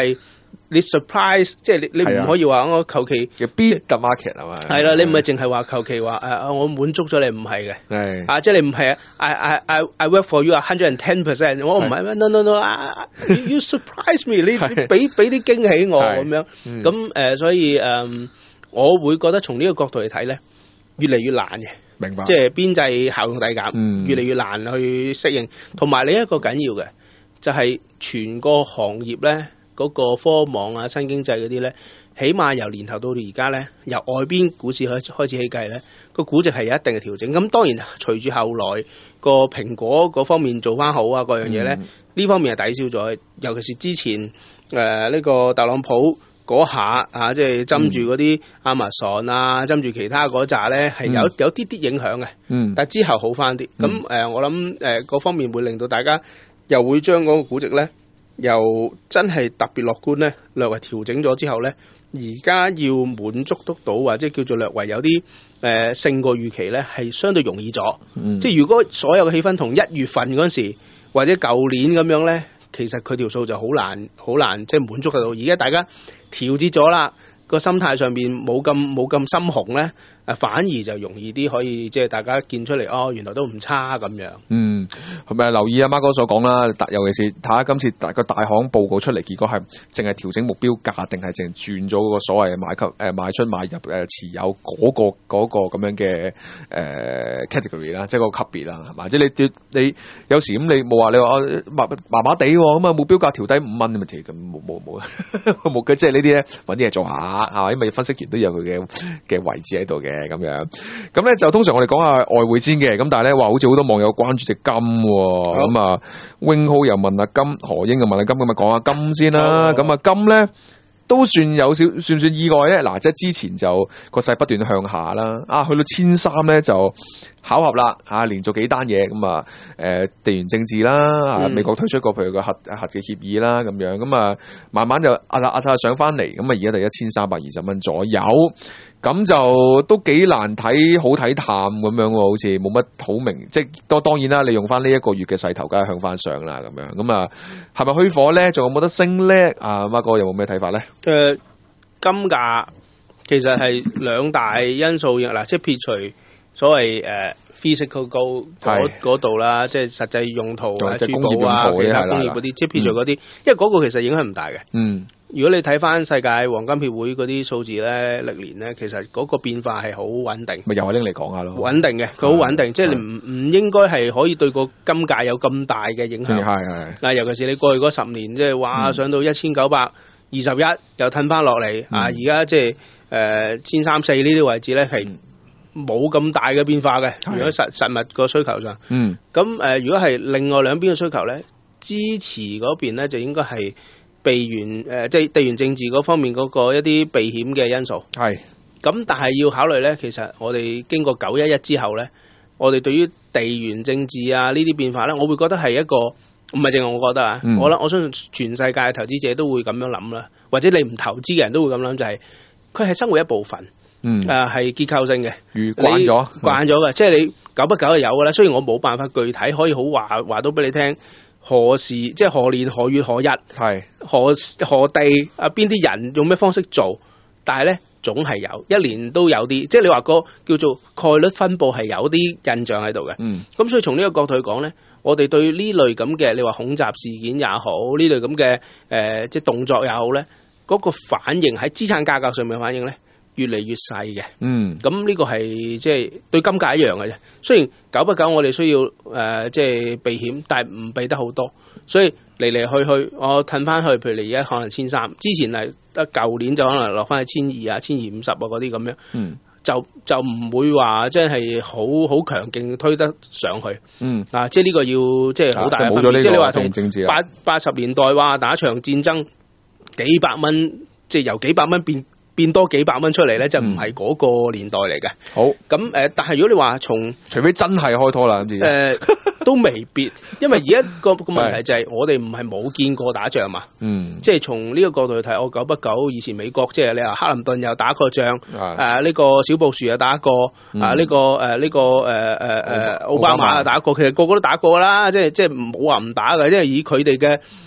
你 surprise， 即係你你唔可以話我求其嘅 beat the market 係嘛？ 係啦，你唔係淨係話求其話誒，我滿足咗你，唔係嘅。 係啊，即係你唔係啊，I I I I work for you a hundred and ten percent， 我唔係咩 ？No no no，you you surprise me， 你你俾俾啲驚喜我咁樣。咁誒，所以誒，我會覺得從呢個角度嚟睇咧，越嚟越難嘅。 明白。 即係邊際效用遞減， 嗯、 越嚟越難去適應。同埋另一個緊要嘅就係、是、全個行業咧。嗰個科網啊、新經濟嗰啲咧，起碼由年頭到而家咧，由外邊股市開開始起計咧，個估值係有一定嘅調整。咁當然隨住後來個蘋果嗰方面做翻好啊，各樣嘢咧，呢、嗯、方面係抵消咗。尤其是之前誒呢、呃這個特朗普嗰下啊，即係針住嗰啲 Amazon 啊，針住其他嗰扎咧，係有、嗯、有啲啲影響嘅。嗯，但係之後好翻啲。咁、嗯、誒、呃，我諗誒嗰方面會令到大家又會將嗰個估值咧。又真係特別樂觀咧，略為調整咗之後咧，而家要滿足得到或者叫做略為有啲誒勝過預期咧，係相對容易咗。嗯、即係如果所有嘅氣氛同一月份嗰陣時或者舊年咁樣咧，其實佢條數就好難好難即係滿足得到。而家大家調節咗啦，個心態上邊冇咁冇咁深紅咧。誒反而就容易啲，可以即係大家見出嚟，哦，原來都唔差咁樣。嗯， 係咪留意阿孖哥所講啦？尤其是睇下今次大個大行報告出嚟，結果係淨係調整目標價，定係淨係轉咗嗰個所謂買級誒賣出買入誒持有嗰、嗰個嗰、嗰個咁樣嘅誒、呃、category 啦，即係個級別啦，係嘛？即係你你有時咁你冇話你話麻麻麻地喎，咁啊目標價調低五蚊咁咪咁冇冇冇冇嘅，即係呢啲咧揾啲嘢做下係嘛？因為分析員都有佢嘅嘅位置喺度嘅。咁樣，咁咧就通常我哋講下外匯先嘅，咁但係咧話好似好多網友關注隻金，咁啊 Wing Ho 又問阿金，何英又問阿金，咁咪講下金先啦。咁啊金咧都算有少算唔算意外咧？嗱，即係之前就個勢不斷向下啦，啊去到千三咧就巧合啦，啊連續幾單嘢咁啊，誒地緣政治啦，啊、嗯、美國推出過譬如個核核嘅協議啦，咁樣咁啊慢慢就壓下壓下上翻嚟，咁啊而家就一千三百二十蚊左右。咁就都幾難睇，好睇淡咁樣喎，好似冇乜好明，即係當當然啦，你用翻呢一個月嘅勢頭，梗係向翻上啦，咁樣咁啊，係咪虛火咧？仲有冇得升咧？啊，孖哥有冇咩睇法咧？ 誒、呃，金價其實係兩大因素嗱，即係撇除所謂誒、呃、physical gold 嗰度啦，即係實際用途啊、珠寶啊、其他工業嗰啲，即係撇除嗰啲，因為嗰個其實影響唔大嘅。嗯。如果你睇翻世界黃金協會嗰啲數字咧，歷年咧，其實嗰個變化係好穩定。 咪又係拎嚟講下咯。 穩定嘅，佢好穩定，即係你唔唔應該係可以對個金價有咁大嘅影響。係係。嗱，尤其是你過去嗰十年，即係話上到一千九百二十一，又褪翻落嚟啊！而家即係誒千三四呢啲位置咧，係冇咁大嘅變化嘅。如果實實物個需求上，嗯，咁誒、呃，如果係另外兩邊嘅需求咧，支持嗰邊咧就應該係。地緣誒，即係地緣政治嗰方面嗰個一啲避險嘅因素係咁，但係要考慮咧，其實我哋經過九一一之後咧，我哋對於地緣政治啊呢啲變化咧，我會覺得係一個唔係淨係我覺得啊，嗯、我諗我相信全世界嘅投資者都會咁樣諗啦，或者你唔投資嘅人都會咁諗，就係佢係生活一部分，嗯誒係、呃、結構性嘅， 習慣咗慣咗嘅，即係你久不久就有㗎啦。雖然我冇辦法具體可以好話話到俾你聽。何時即係何年何月何日係何何地啊？邊啲人用咩方式做？但係咧總係有一年都有啲，即係你話個叫做概率分佈係有啲印象喺度嘅。嗯，咁所以從呢個角度去講咧，我哋對呢類咁嘅你話恐襲事件也好，呢類咁嘅誒即係動作也好咧，嗰、嗰個反應喺資產價格上面嘅反應咧，越嚟越細嘅。嗯，咁呢個係即係對金價一樣嘅啫。雖然久不久我哋需要誒、呃、即係避險，但係唔避得好多。所以嚟嚟去去，我褪翻去，譬如你而家可能千三，之前係得舊年就可能落翻去千二啊、千二五十啊嗰啲咁樣。嗯，就就唔會話即係好好強勁推得上去。嗯，啊，即係呢個要即係好大嘅分別。即係你話同八八十年代話打場戰爭幾百蚊，即係由幾百蚊變。變多幾百蚊出嚟咧，就唔係嗰個年代嚟嘅。好咁誒，但係如果你話從， 除非真係開拖啦，咁誒都未必，因為而家個個問題就係我哋唔係冇見過打仗嘛。嗯，即係從呢個角度去睇，我久不久以前美國即係你話克林頓又打過仗，誒呢個小布殊又打過，啊呢個誒呢個誒誒誒奧巴馬又打過，其實個個都打過啦，即係即係冇話唔打嘅，因為以佢哋嘅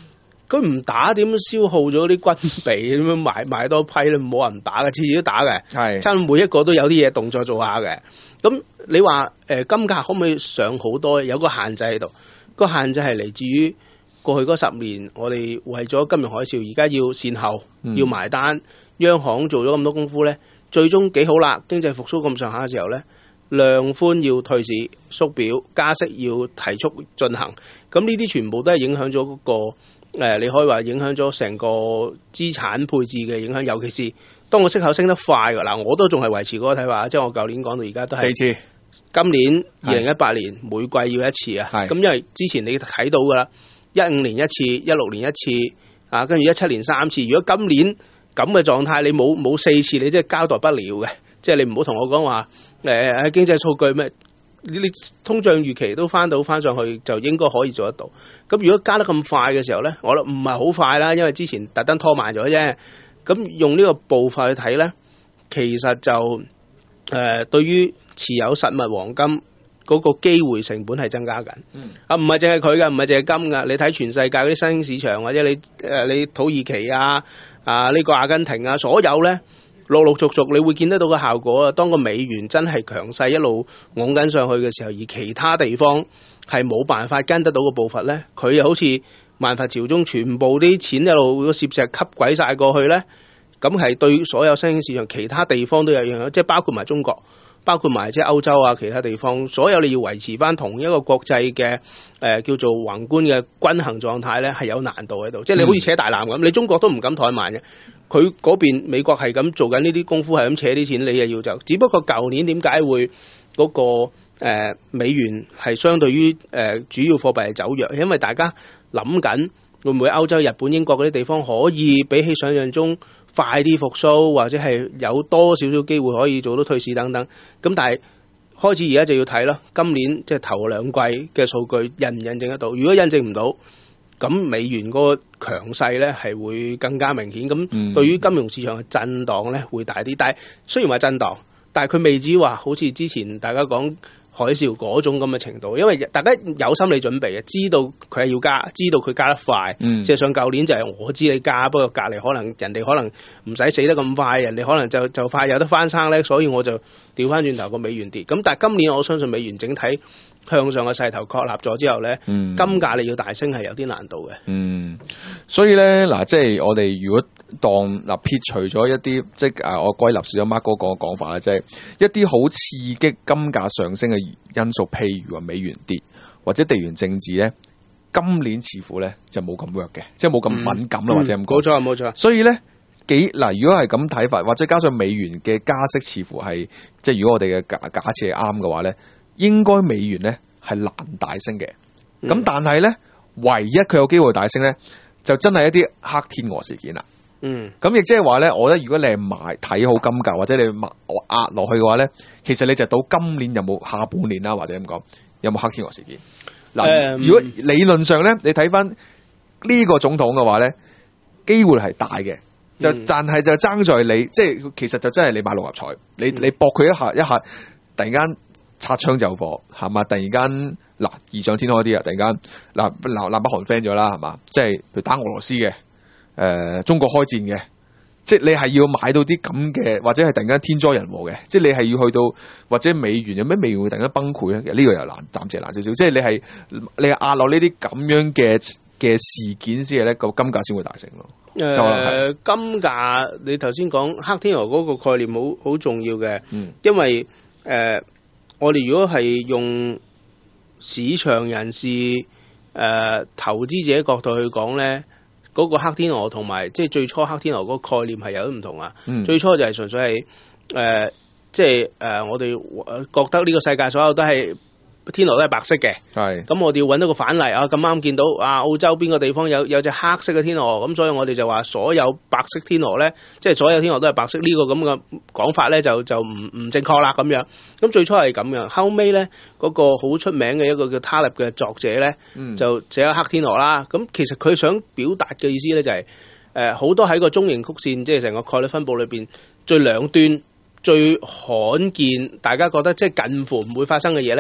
佢唔打點消耗咗啲軍備，點樣買買多批咧？冇人唔打嘅，次次都打嘅， 係差唔多每一個都有啲嘢動作做下嘅。咁你話誒、呃、金價可唔可以上好多？有個限制喺度，個限制係嚟自於過去嗰十年，我哋為咗金融海嘯，而家要善後， 嗯、 要埋單，央行做咗咁多功夫咧，最終幾好啦，經濟復甦咁上下嘅時候咧，量寬要退市縮表，加息要提速進行，咁呢啲全部都係影響咗嗰個誒、呃，你可以話影響咗成個資產配置嘅影響，尤其是當個息口升得快㗎嗱，我都仲係維持嗰個睇法，即係我舊年講到而家都係四次。 今年二零一八年每季要一次啊，咁因為之前你睇到㗎啦，一五年一次，一六年一次，啊，跟住一七年三次。如果今年咁嘅狀態，你冇冇四次，你真係交代不了嘅。即係你唔好同我講話誒喺經濟數據咩，你你通脹預期都翻到翻上去，就應該可以做得到。咁如果加得咁快嘅時候咧，我諗唔係好快啦，因為之前特登拖慢咗啫。咁用呢個步伐去睇咧，其實就誒、呃、對於持有實物黃金嗰個機會成本係增加緊。嗯、啊，唔係淨係佢嘅，唔係淨係金㗎。你睇全世界嗰啲新興市場，或者你誒、呃、你土耳其啊啊呢、呢個阿根廷啊，所有咧。陸陸續續，你會見得到個效果啊！當個美元真係強勢一路拱緊上去嘅時候，而其他地方係冇辦法跟得到個步伐咧，佢又好似萬佛朝宗，全部啲錢一路個攝石吸鬼晒過去咧，咁係對所有新興市場其他地方都有影響，即係包括埋中國，包括埋即係歐洲啊其他地方，所有你要維持翻同一個國際嘅誒、呃、叫做宏觀嘅均衡狀態咧，係有難度喺度。即係你好似扯大纜咁，你中國都唔敢怠慢嘅。佢嗰邊美國係咁做緊呢啲功夫，係咁扯啲錢，你又要走。只不過舊年點解會嗰、那個、呃、美元係相對於誒、呃、主要貨幣係走弱？因為大家諗緊會唔會歐洲、日本、英國嗰啲地方可以比起想象中快啲復甦，或者係有多少少機會可以做到退市等等。咁但係開始而家就要睇啦，今年即係頭兩季嘅數據印唔印證得到？如果印證唔到，咁美元嗰個強勢咧係會更加明顯，咁對於金融市場嘅震盪咧會大啲。但係雖然話震盪，但係佢未至於話好似之前大家講海嘯嗰種咁嘅程度，因為大家有心理準備嘅，知道佢係要加，知道佢加得快。嗯，事實上舊年就係我知你加，不過隔離可能人哋可能唔使死得咁快，人哋可能就就快有得翻生咧，所以我就調翻轉頭個美元跌。咁但係今年我相信美元整體向上嘅勢頭確立咗之後咧，嗯、金價你要大升係有啲難度嘅。嗯， 所以咧嗱，即係我哋如果當嗱撇除咗一啲，即係誒我歸納少咗 Mark 哥講嘅講法咧，即係一啲好刺激金價上升嘅因素，譬如話美元跌或者地緣政治咧，今年似乎咧就冇咁 work 嘅，即係冇咁敏感啦，嗯、或者咁講。冇錯冇錯。所以咧幾嗱，如果係咁睇法，或者加上美元嘅加息，似乎係即係如果我哋嘅假假設係啱嘅話咧。應該美元咧係難大升嘅，咁、嗯、但係咧唯一佢有機會大升咧，就真係一啲黑天鵝事件啦。嗯，咁亦即係話咧，我覺得如果你係買睇好金價，或者你買壓落去嘅話咧，其實你就賭今年有冇下半年啦，或者咁講有冇黑天鵝事件。嗱、嗯，如果理論上咧，你睇翻呢個總統嘅話咧，機會係大嘅，就、嗯、但係就爭在你，即係其實就真係你買六合彩，你你搏佢一下一下，突然間。擦槍走火係嘛？突然間嗱異想天開啲啊！突然間嗱嗱南北韓 friend 咗啦係嘛？即係譬如打俄羅斯嘅，誒、呃、中國開戰嘅，即係你係要買到啲咁嘅，或者係突然間天災人禍嘅，即係你係要去到或者美元有咩美元會突然間崩潰咧？其實呢個又難，暫時難少少。即係你係你係壓落呢啲咁樣嘅嘅事件先係咧，個金價先會大升咯。誒、 呃、金價你頭先講黑天鵝嗰個概念好好重要嘅，嗯、因為誒。呃我哋如果係用市場人士、誒、呃、投資者角度去講咧，嗰、那個黑天鵝同埋即係最初黑天鵝嗰個概念係有啲唔同啊。嗯、最初就係純粹係誒，即係誒我哋覺得呢個世界所有都係天鵝都係白色嘅。係。咁我哋要揾到個反例啊！咁啱見到啊，澳洲邊個地方有有隻黑色嘅天鵝，咁所以我哋就話所有白色天鵝咧，即係所有天鵝都係白色呢、這個咁嘅講法咧，就就唔唔正確啦咁樣。咁最初係咁樣，後尾咧嗰個好出名嘅一個叫塔利嘅作者咧，嗯、就寫咗黑天鵝啦。咁其實佢想表達嘅意思咧就係誒好多喺個中型曲線，即係成個概率分佈裏邊最兩端最罕見，大家覺得即係近乎唔會發生嘅嘢咧。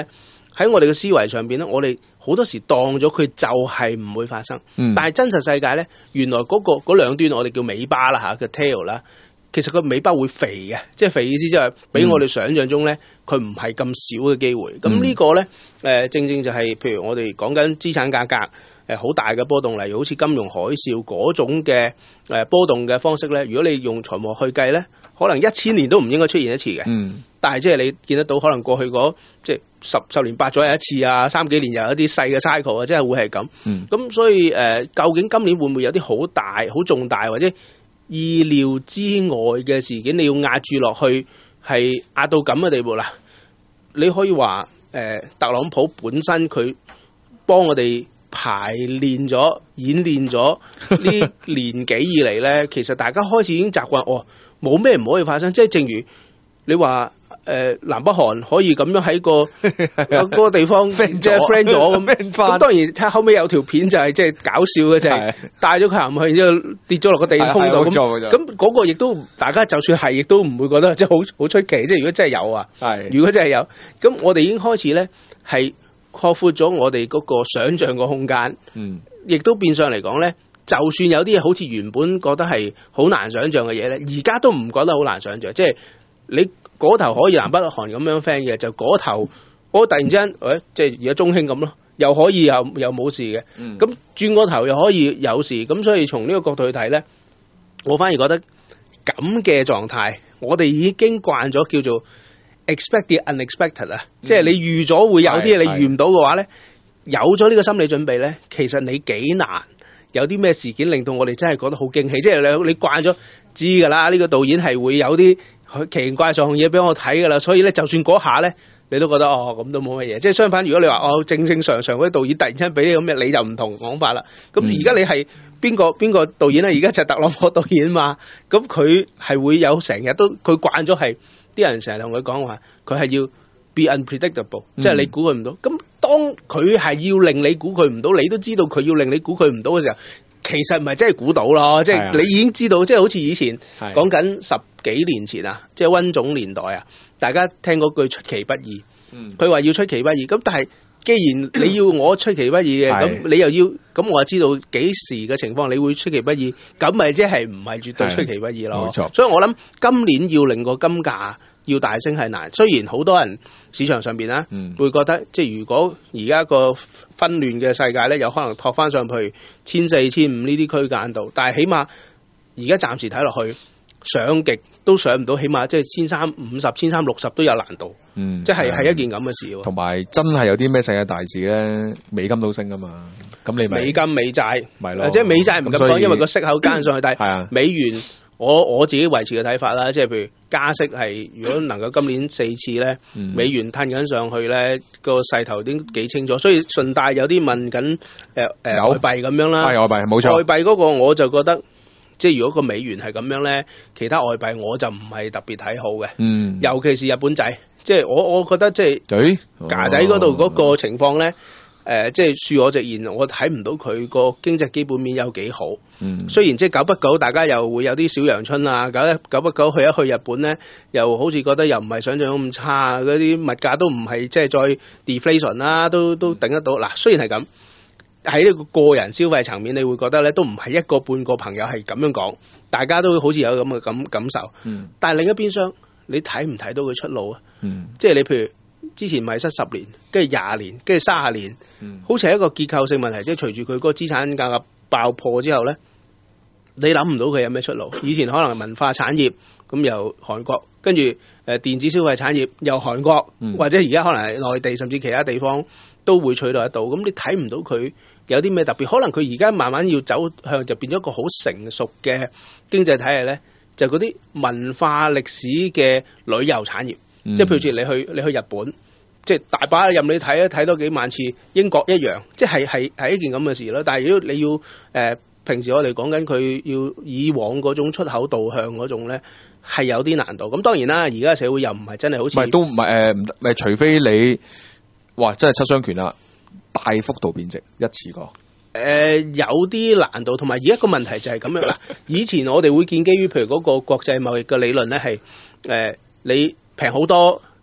喺我哋嘅思維上邊咧，我哋好多時當咗佢就係唔會發生， 嗯、 但係真實世界咧，原來嗰、嗰個嗰兩端我哋叫尾巴啦嚇，嘅 tail 啦，其實個尾巴會肥嘅，即係肥意思即係比我哋想象中咧，佢唔係咁少嘅機會。咁、嗯、呢個咧，誒、呃、正正就係、是、譬如我哋講緊資產價格。誒好大嘅波動，例如好似金融海嘯嗰種嘅誒波動嘅方式咧，如果你用財務去計咧，可能一千年都唔應該出現一次嘅。嗯。但係即係你見得到，可能過去嗰即係十十年八載有一次啊，三幾年又有一啲細嘅 cycle 啊，即係會係咁。嗯。咁所以誒、呃，究竟今年會唔會有啲好大、好重大或者意料之外嘅事件？你要壓住落去，係壓到咁嘅地步啦。你可以話誒、呃，特朗普本身佢幫我哋排練咗、演練咗呢年幾以嚟咧，其實大家開始已經習慣，哦，冇咩唔可以發生。即係正如你話，誒、呃、南北韓可以咁樣喺個嗰個地方即係 friend 咗咁。咁當然睇後尾有條片就係即係搞笑嘅，就係帶咗佢行去，然之後跌咗落個地空度。咁咁嗰個亦都大家就算係，亦都唔會覺得即係好好出奇。即係如果真係有啊，如果真係有，咁我哋已經開始咧係擴闊咗我哋嗰個想像個空間，嗯，亦都變相嚟講咧，就算有啲嘢好似原本覺得係好難想像嘅嘢咧，而家都唔覺得好難想像。即係你嗰頭可以南北韓咁樣 friend 嘅，就嗰頭我突然之間，誒，即係而家中興咁咯，又可以又又冇事嘅，咁、嗯、轉個頭又可以有事，咁所以從呢個角度去睇咧，我反而覺得咁嘅狀態，我哋已經慣咗叫做expect the unexpected 啊、嗯，即係你預咗會有啲嘢你預唔到嘅話咧，有咗呢個心理準備咧，其實你幾難有啲咩事件令到我哋真係覺得好驚喜，即係你你慣咗知㗎啦，呢、呢個導演係會有啲奇怪狀嘢俾我睇㗎啦，所以咧就算嗰下咧，你都覺得哦咁都冇乜嘢。即係相反，如果你話哦正正常常嗰啲導演突然間俾啲咁嘅，你就唔同講法啦。咁而家你係邊個邊個導演咧？而家就係特朗普導演嘛。咁佢係會有成日都佢慣咗係。啲人成日同佢講話，佢係要 be unpredictable，、嗯、即係你估佢唔到。咁當佢係要令你估佢唔到，你都知道佢要令你估佢唔到嘅時候，其實唔係真係估到咯。即係你已經知道，即係好似以前講緊十幾年前啊，即係溫總年代啊，大家聽嗰句出其不意。佢話要出其不意，咁但係既然你要我出其不意嘅，咁你又要咁，我就知道幾時嘅情況你會出其不意，咁咪即係唔係絕對出其不意咯。冇錯。所以我諗今年要令個金價要大升係難，雖然好多人市場上邊咧、嗯、會覺得，即係如果而家個紛亂嘅世界咧，有可能托翻上去千四千五呢啲區間度，但係起碼而家暫時睇落去上極都上唔到，起碼即係千三五十、千三六十都有難度。嗯，即係係一件咁嘅事喎。同埋真係有啲咩世界大事咧，美金都升啊嘛。咁你美金美債咪咯，即係美債唔敢講，因為個息口加上去，但係美元。我我自己維持嘅睇法啦，即係譬如加息係，如果能夠今年四次咧、嗯，美元褪緊上去咧，個勢頭已經幾清楚，所以順帶有啲問緊誒誒外幣咁樣啦，係外幣冇錯，外幣嗰個我就覺得，即係如果個美元係咁樣咧，其他外幣我就唔係特別睇好嘅，嗯，尤其是日本仔，即係我我覺得即係架仔嗰度嗰個情況咧。誒、呃，即係恕我直言，我睇唔到佢個經濟基本面有幾好。嗯，雖然即係久不久，大家又會有啲小陽春啊，久一久不久去一去日本咧，又好似覺得又唔係想象咁差，嗰啲物價都唔係即係再 deflation 啦，都都頂得到。嗱，雖然係咁，喺呢個個人消費層面，你會覺得咧都唔係一個半個朋友係咁樣講，大家都好似有咁嘅感感受。嗯，但係另一邊廂，你睇唔睇到佢出路啊？嗯，即係你譬如。之前迷失十年，跟住廿年，跟住三十年，嗯、好似係一個結構性問題，即係隨住佢嗰個資產價格爆破之後咧，你諗唔到佢有咩出路。以前可能文化產業咁由韓國，跟住誒電子消費產業由韓國，嗯、或者而家可能係內地甚至其他地方都會取代得到。咁你睇唔到佢有啲咩特別，可能佢而家慢慢要走向就變咗一個好成熟嘅經濟體系咧，就嗰啲文化歷史嘅旅遊產業。即係譬如住你去你去日本，即係大把任你睇啊，睇多幾萬次。英國一樣，即係係係一件咁嘅事咯。但係如果你要誒、呃、平時我哋講緊佢要以往嗰種出口導向嗰種咧，係有啲難度。咁當然啦，而家社會又唔係真係好似，唔係都唔係誒，唔、呃、除非你哇真係七傷拳啦，大幅度貶值一次過。誒、呃、有啲難度，同埋而家個問題就係咁樣啦。以前我哋會建基於譬如嗰個國際貿易嘅理論咧，係誒、呃、你。平好多，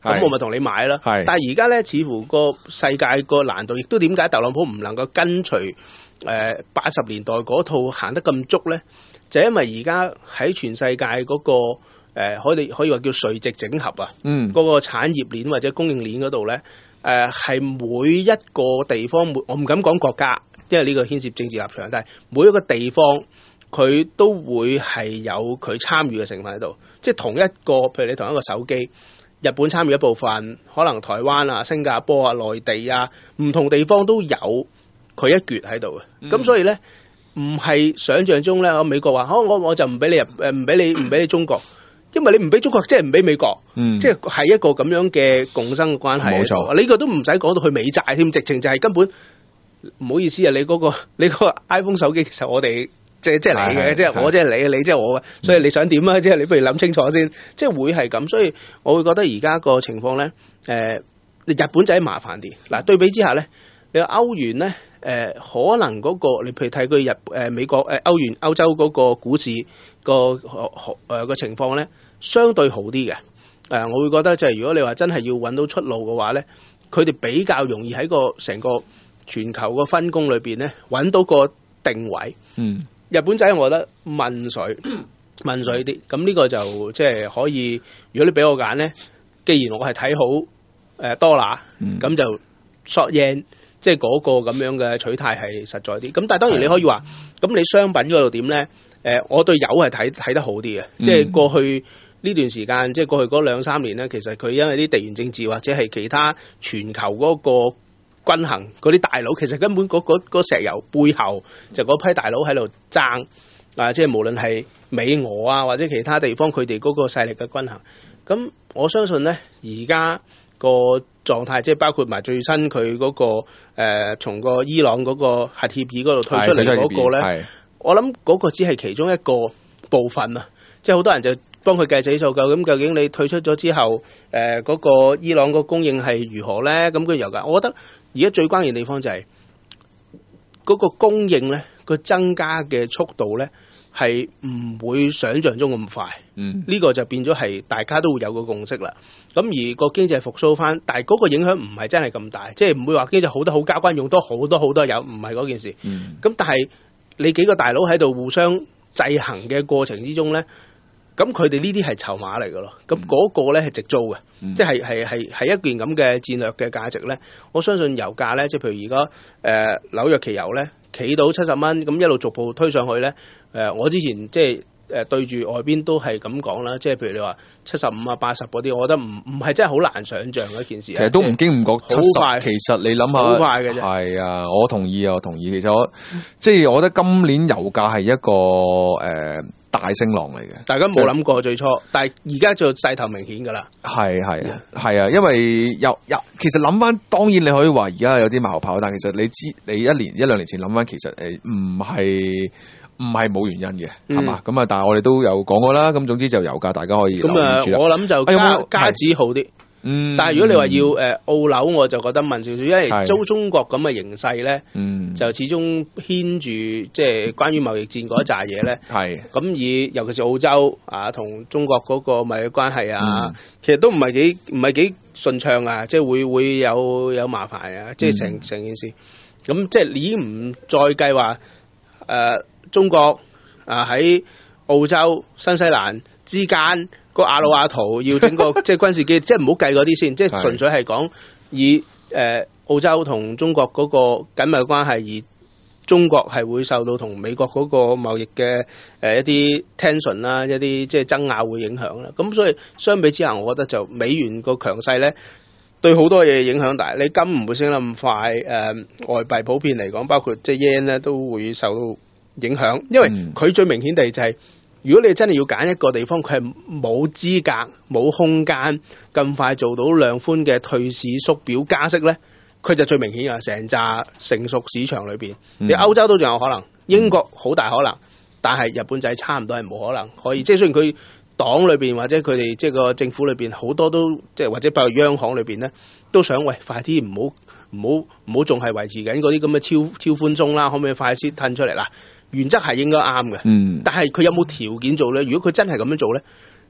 咁我咪同你買啦。但係而家咧，似乎個世界個難度，亦都點解特朗普唔能夠跟隨誒八十年代嗰套行得咁足咧？就因為而家喺全世界嗰、那個誒、呃，可以可以話叫垂直整合啊，嗯，嗰個產業鏈或者供應鏈嗰度咧，誒、呃、係每一個地方，每我唔敢講國家，因為呢個牽涉政治立場，但係每一個地方佢都會係有佢參與嘅成分喺度，即係同一個，譬如你同一個手機，日本參與一部分，可能台灣啊、新加坡啊、內地啊，唔同地方都有佢一橛喺度嘅，咁、嗯、所以咧。唔係想象中咧，美國話好，我我就唔俾你入，誒唔俾你唔俾你中國，因為你唔俾中國，即係唔俾美國，嗯、即係係一個咁樣嘅共生嘅關係。冇錯，呢、這個都唔使講到去美債添，直情就係根本唔好意思啊！你嗰、那個你個 iPhone 手機其實我哋即係即係你嘅，即係我即係你，你即係我嘅，所以你想點啊？即係你不如諗清楚先，即係會係咁，所以我會覺得而家個情況咧，誒、呃，日本仔麻煩啲。嗱，對比之下咧，你話歐元咧。誒、呃、可能嗰、那個你譬如睇佢日誒、呃、美國誒、呃、歐元歐洲嗰個股市個誒誒個情況咧，相對好啲嘅。誒、呃、我會覺得就係如果你話真係要揾到出路嘅話咧，佢哋比較容易喺個成個全球個分工裏邊咧揾到個定位。嗯，日本仔我覺得問水問水啲，咁呢個就即係可以。如果你俾我揀咧，既然我係睇好誒多拿，咁、嗯、就 short yen。即係嗰個咁樣嘅取態係實在啲，咁但係當然你可以話，咁你商品嗰度點咧？誒、呃，我對油係睇睇得好啲嘅，嗯、即係過去呢段時間，即係過去嗰兩三年咧，其實佢因為啲地緣政治或者係其他全球嗰個均衡嗰啲大佬，其實根本嗰、嗰個石油背後就嗰批大佬喺度爭啊！即係無論係美俄啊或者其他地方，佢哋嗰個勢力嘅均衡，咁我相信咧而家個狀態即係包括埋最新佢嗰、嗰個誒、呃，從個伊朗嗰個核協議嗰度退出嚟嗰個咧，我諗嗰個只係其中一個部分啊！即係好多人就幫佢計死數，究咁究竟你退出咗之後，誒、呃、嗰、嗰個伊朗個供應係如何咧？咁佢油價，我覺得而家最關鍵地方就係、是、嗰個供應咧，個增加嘅速度咧。係唔會想像中咁快，嗯，呢、這個就變咗係大家都會有個共識啦。咁而個經濟復甦翻，但係嗰個影響唔係真係咁大，即係唔會話經濟好得好交關，用多好多好多油，唔係嗰件事。嗯，咁但係你幾個大佬喺度互相制衡嘅過程之中咧，咁佢哋呢啲係籌碼嚟㗎咯。咁嗰個咧係直租嘅，嗯、即係係係係一件咁嘅戰略嘅價值咧。我相信油價咧，即係譬如而家誒紐約期油咧，企到七十蚊，咁一路逐步推上去咧。誒、呃，我之前即係誒對住外邊都係咁講啦，即係譬如你話七十五啊、八十嗰啲，我覺得唔唔係真係好難想像嘅一件事。其實都唔經唔覺，好快。 其實你諗下， 好快嘅啫。 係啊，我同意啊，我同意。其實我即係我覺得今年油價係一個誒、呃、大升浪嚟嘅。大家冇諗過最初，但係而家就勢頭明顯㗎啦。係係啊，係啊，因為有有其實諗翻，當然你可以話而家有啲馬後炮，但其實你知你一年一兩年前諗翻，其實誒唔係。唔係冇原因嘅，係嘛？咁啊，但係我哋都有講過啦。咁總之就油價，大家可以留意住啦。我諗就加、哎、加指好啲。嗯。但係如果你話要誒、呃、澳紐，我就覺得問少少，因為中中國咁嘅形勢咧，嗯，就始終牽住即係關於貿易戰嗰一紮嘢咧。係。咁以尤其是澳洲啊，同中國嗰個貿易關係啊，嗯、其實都唔係幾唔係幾順暢啊，即係會會有有麻煩啊，即係成成件事。咁即係你已經唔再計話誒。呃中國啊喺澳洲、新西蘭之間個亞魯亞圖要整個即係軍事機，即係唔好計嗰啲先，即係純粹係講以誒、呃、澳洲同中國嗰個緊密嘅關係，而中國係會受到同美國嗰個貿易嘅誒、呃、一啲 tension 啦，一啲即係爭拗會影響啦。咁所以相比之下，我覺得就美元個強勢咧，對好多嘢影響大。你金唔會升得咁快，誒、呃、外幣普遍嚟講，包括即係 yen 咧都會受到影響，因為佢最明顯地就係、是，如果你真係要揀一個地方，佢係冇資格、冇空間咁快做到量寬嘅退市縮表加息咧，佢就最明顯啊！成紮成熟市場裏邊，你歐洲都仲有可能，英國好大可能，但係日本仔差唔多係冇可能可以。即係雖然佢黨裏邊或者佢哋即係個政府裏邊好多都即係或者包括央行裏邊咧，都想喂快啲唔好唔好唔好仲係維持緊嗰啲咁嘅超超寬鬆啦，可唔可以快啲先褪出嚟啦？原則係應該啱嘅，嗯、但係佢有冇條件做咧？如果佢真係咁樣做咧，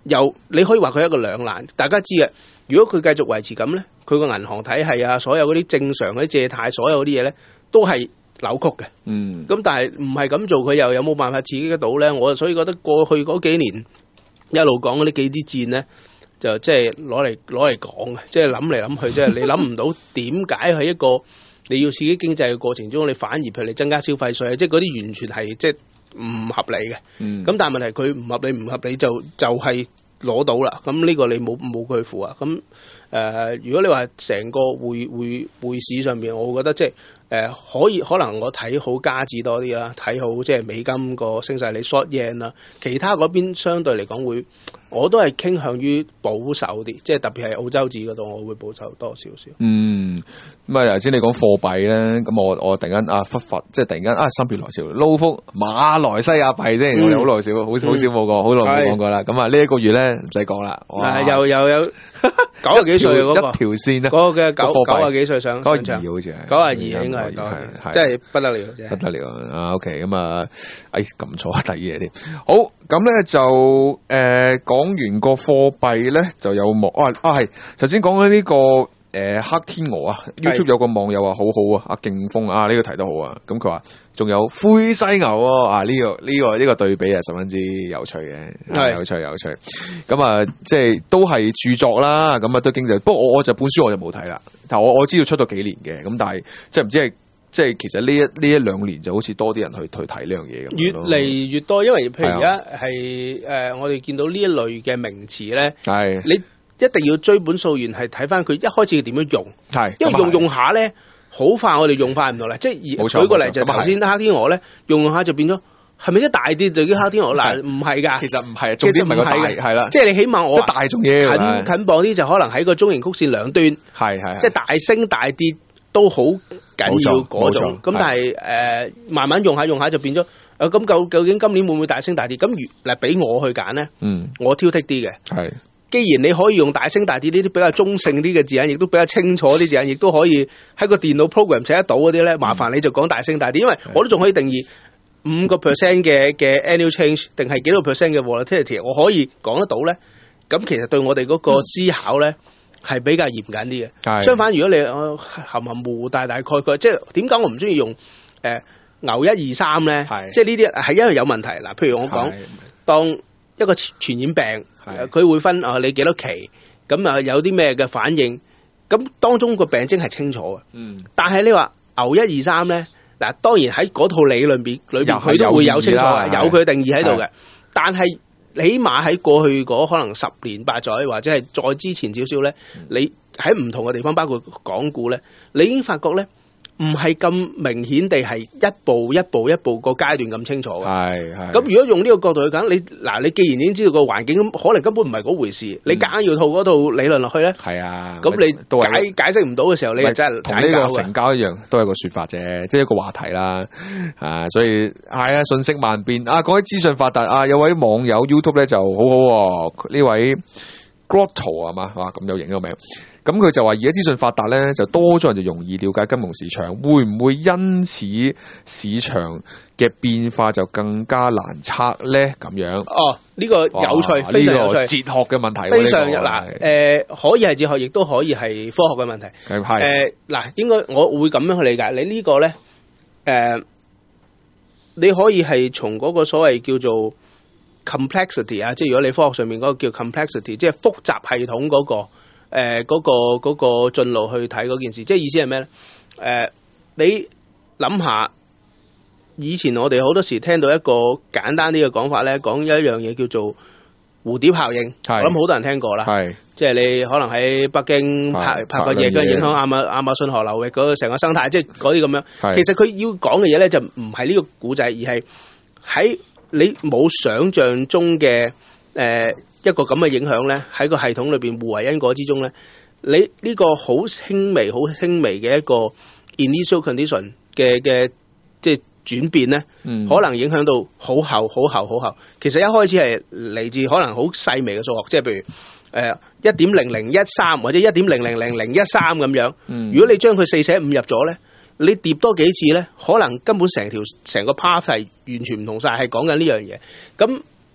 又你可以話佢係一個兩難。大家知嘅，如果佢繼續維持咁咧，佢個銀行體系啊，所有嗰啲正常嗰啲借貸，所有嗰啲嘢咧，都係扭曲嘅。 嗯。 咁但係唔係咁做，佢又有冇辦法刺激得到咧？我所以覺得過去嗰幾年一路講嗰啲幾支箭咧，就即係攞嚟攞嚟講嘅，即係諗嚟諗去，即係你諗唔到點解喺一個你要刺激經濟嘅過程中，你反而譬如你增加消費稅，即係嗰啲完全係即係唔合理嘅。咁、嗯、但係問題佢唔合理唔合理就就係攞到啦。咁呢個你冇冇佢符啊？咁誒、呃，如果你話成個匯匯匯市上面，我覺得即係。誒、呃、可以可能我睇好加指多啲啦，睇好即係美金個升勢，你 short yen 啦，其他嗰邊相對嚟講會，我都係傾向於保守啲，即係特別係澳洲紙嗰度，我會保守多少少。嗯， 咁啊頭先你講貨幣咧，咁我我突然間啊忽發，即係突然間啊心血來潮，撈幅馬來西亞幣啫，我哋好耐少，好好少冇過，好耐冇講過啦。咁啊呢一個月咧唔使講啦， 又又有九啊幾歲嗰、那個一條線啊， 嗰、那個嘅九九啊幾歲上九啊二好似係九啊二應該係九啊二，即係不得了， 不得了啊 ！OK 咁啊，哎撳錯第二嘢添。好咁咧就誒、呃、講完個貨幣咧，就有網啊啊係頭先講緊呢個誒、呃、黑天鵝啊 ，YouTube 有個網友話好好啊，阿勁峰啊呢、這個提得好啊，咁佢話仲有灰犀牛喎啊呢、這個呢、這個呢、這個對比啊十分之有趣嘅、啊，有趣有趣。咁啊即係都係著作啦，咁啊都經濟。不過我我就本書我就冇睇啦，但我我知道出咗幾年嘅，咁但係即係唔知係。即係其實呢一呢一兩年就好似多啲人去去睇呢樣嘢咁， 越嚟越多，因為譬如而家係誒我哋見到呢一類嘅名詞咧，係你一定要追本溯源，係睇翻佢一開始點樣用，係因為用用下咧，好快我哋用翻唔到啦。即係舉個例就頭先黑天鵝咧，用用下就變咗係咪即係大啲就叫黑天鵝？嗱唔係㗎，其實唔係，重點唔係個大係啦，即係你起碼我即係大眾嘢近近磅啲就可能喺個中型曲線兩端，係係即係大升大跌。都好緊要嗰種，咁但係誒、呃、慢慢用下用下就變咗，誒咁究究竟今年會唔會大升大跌？咁如嗱俾我去揀咧，嗯，我挑剔啲嘅，係，既然你可以用大升大跌呢啲比較中性啲嘅字眼，亦都比較清楚啲字眼，亦都可以喺個電腦 program 寫得到嗰啲咧，麻煩你就講大升大跌，因為我都仲可以定義五個 percent 嘅嘅 annual change 定係幾多 percent 嘅 volatility， 我可以講得到咧，咁其實對我哋嗰個思考咧。嗯係比較嚴謹啲嘅，相反如果你我含含糊大大概概，即係點解我唔中意用誒、呃、牛一二三咧？即係呢啲係因為有問題嗱。譬如我講當一個傳染病，佢會分啊你幾多期，咁啊有啲咩嘅反應，咁當中個病徵係清楚嘅。嗯，但係你話牛一二三咧，嗱當然喺嗰套理論邊裏邊佢都會有清楚嘅，有佢定義喺度嘅，但係。起碼喺過去嗰可能十年八載，或者係再之前少少咧，你喺唔同嘅地方，包括港股咧，你已經發覺咧，唔係咁明顯地係一步一步一步個階段咁清楚嘅。係係。咁如果用呢個角度去講，你嗱你既然已經知道個環境，可能根本唔係嗰回事，嗯、你夾硬要套嗰套理論落去咧，係啊。咁你解解釋唔到嘅時候，你係真係同呢個成交一樣，都係個説法啫，即係一個話題啦。啊，所以係啊，瞬息萬變啊！講起資訊發達啊，有位網友 YouTube 咧就好好喎，呢位 Grotto 係嘛，哇咁有型個名。咁佢就話而家資訊發達咧，就多咗人就容易了解金融市場，會唔會因此市場嘅變化就更加難測咧？咁樣哦，呢、這個有趣，非常有趣，這個、哲學嘅問題，非常嗱，誒、這個呃，可以係哲學，亦都可以係科學嘅問題。係誒，嗱、呃，應該我會咁樣去理解你個呢個咧，誒、呃，你可以係從嗰個所謂叫做 complexity 啊，即係如果你科學上面嗰個叫 complexity，即係複雜系統嗰、那個。誒、呃，嗰、那個嗰、那個進路去睇嗰件事，即係意思係咩咧？誒、呃，你諗下，以前我哋好多時聽到一個簡單啲嘅講法咧，講有一樣嘢叫做蝴蝶效應，我諗好多人聽過啦。係，即係你可能喺北京拍拍個嘢，跟住影響亞馬亞馬遜河流域嗰個成個生態，即係嗰啲咁樣。其實佢要講嘅嘢咧，就唔係呢個古仔，而係喺你冇想象中嘅誒。呃一個咁嘅影響咧，喺個系統裏邊互為因果之中咧，你呢個好輕微、好輕微嘅一個 initial condition 嘅嘅即係轉變咧、嗯，可能影響到好後、好後、好後。其實一開始係嚟自可能好細微嘅數學，即係譬如誒一點零零一三或者一點零零零零一三咁樣。如果你將佢四捨五入咗咧，你疊多幾次咧，可能根本成條成個 path 係完全唔同晒，係講緊呢樣嘢。咁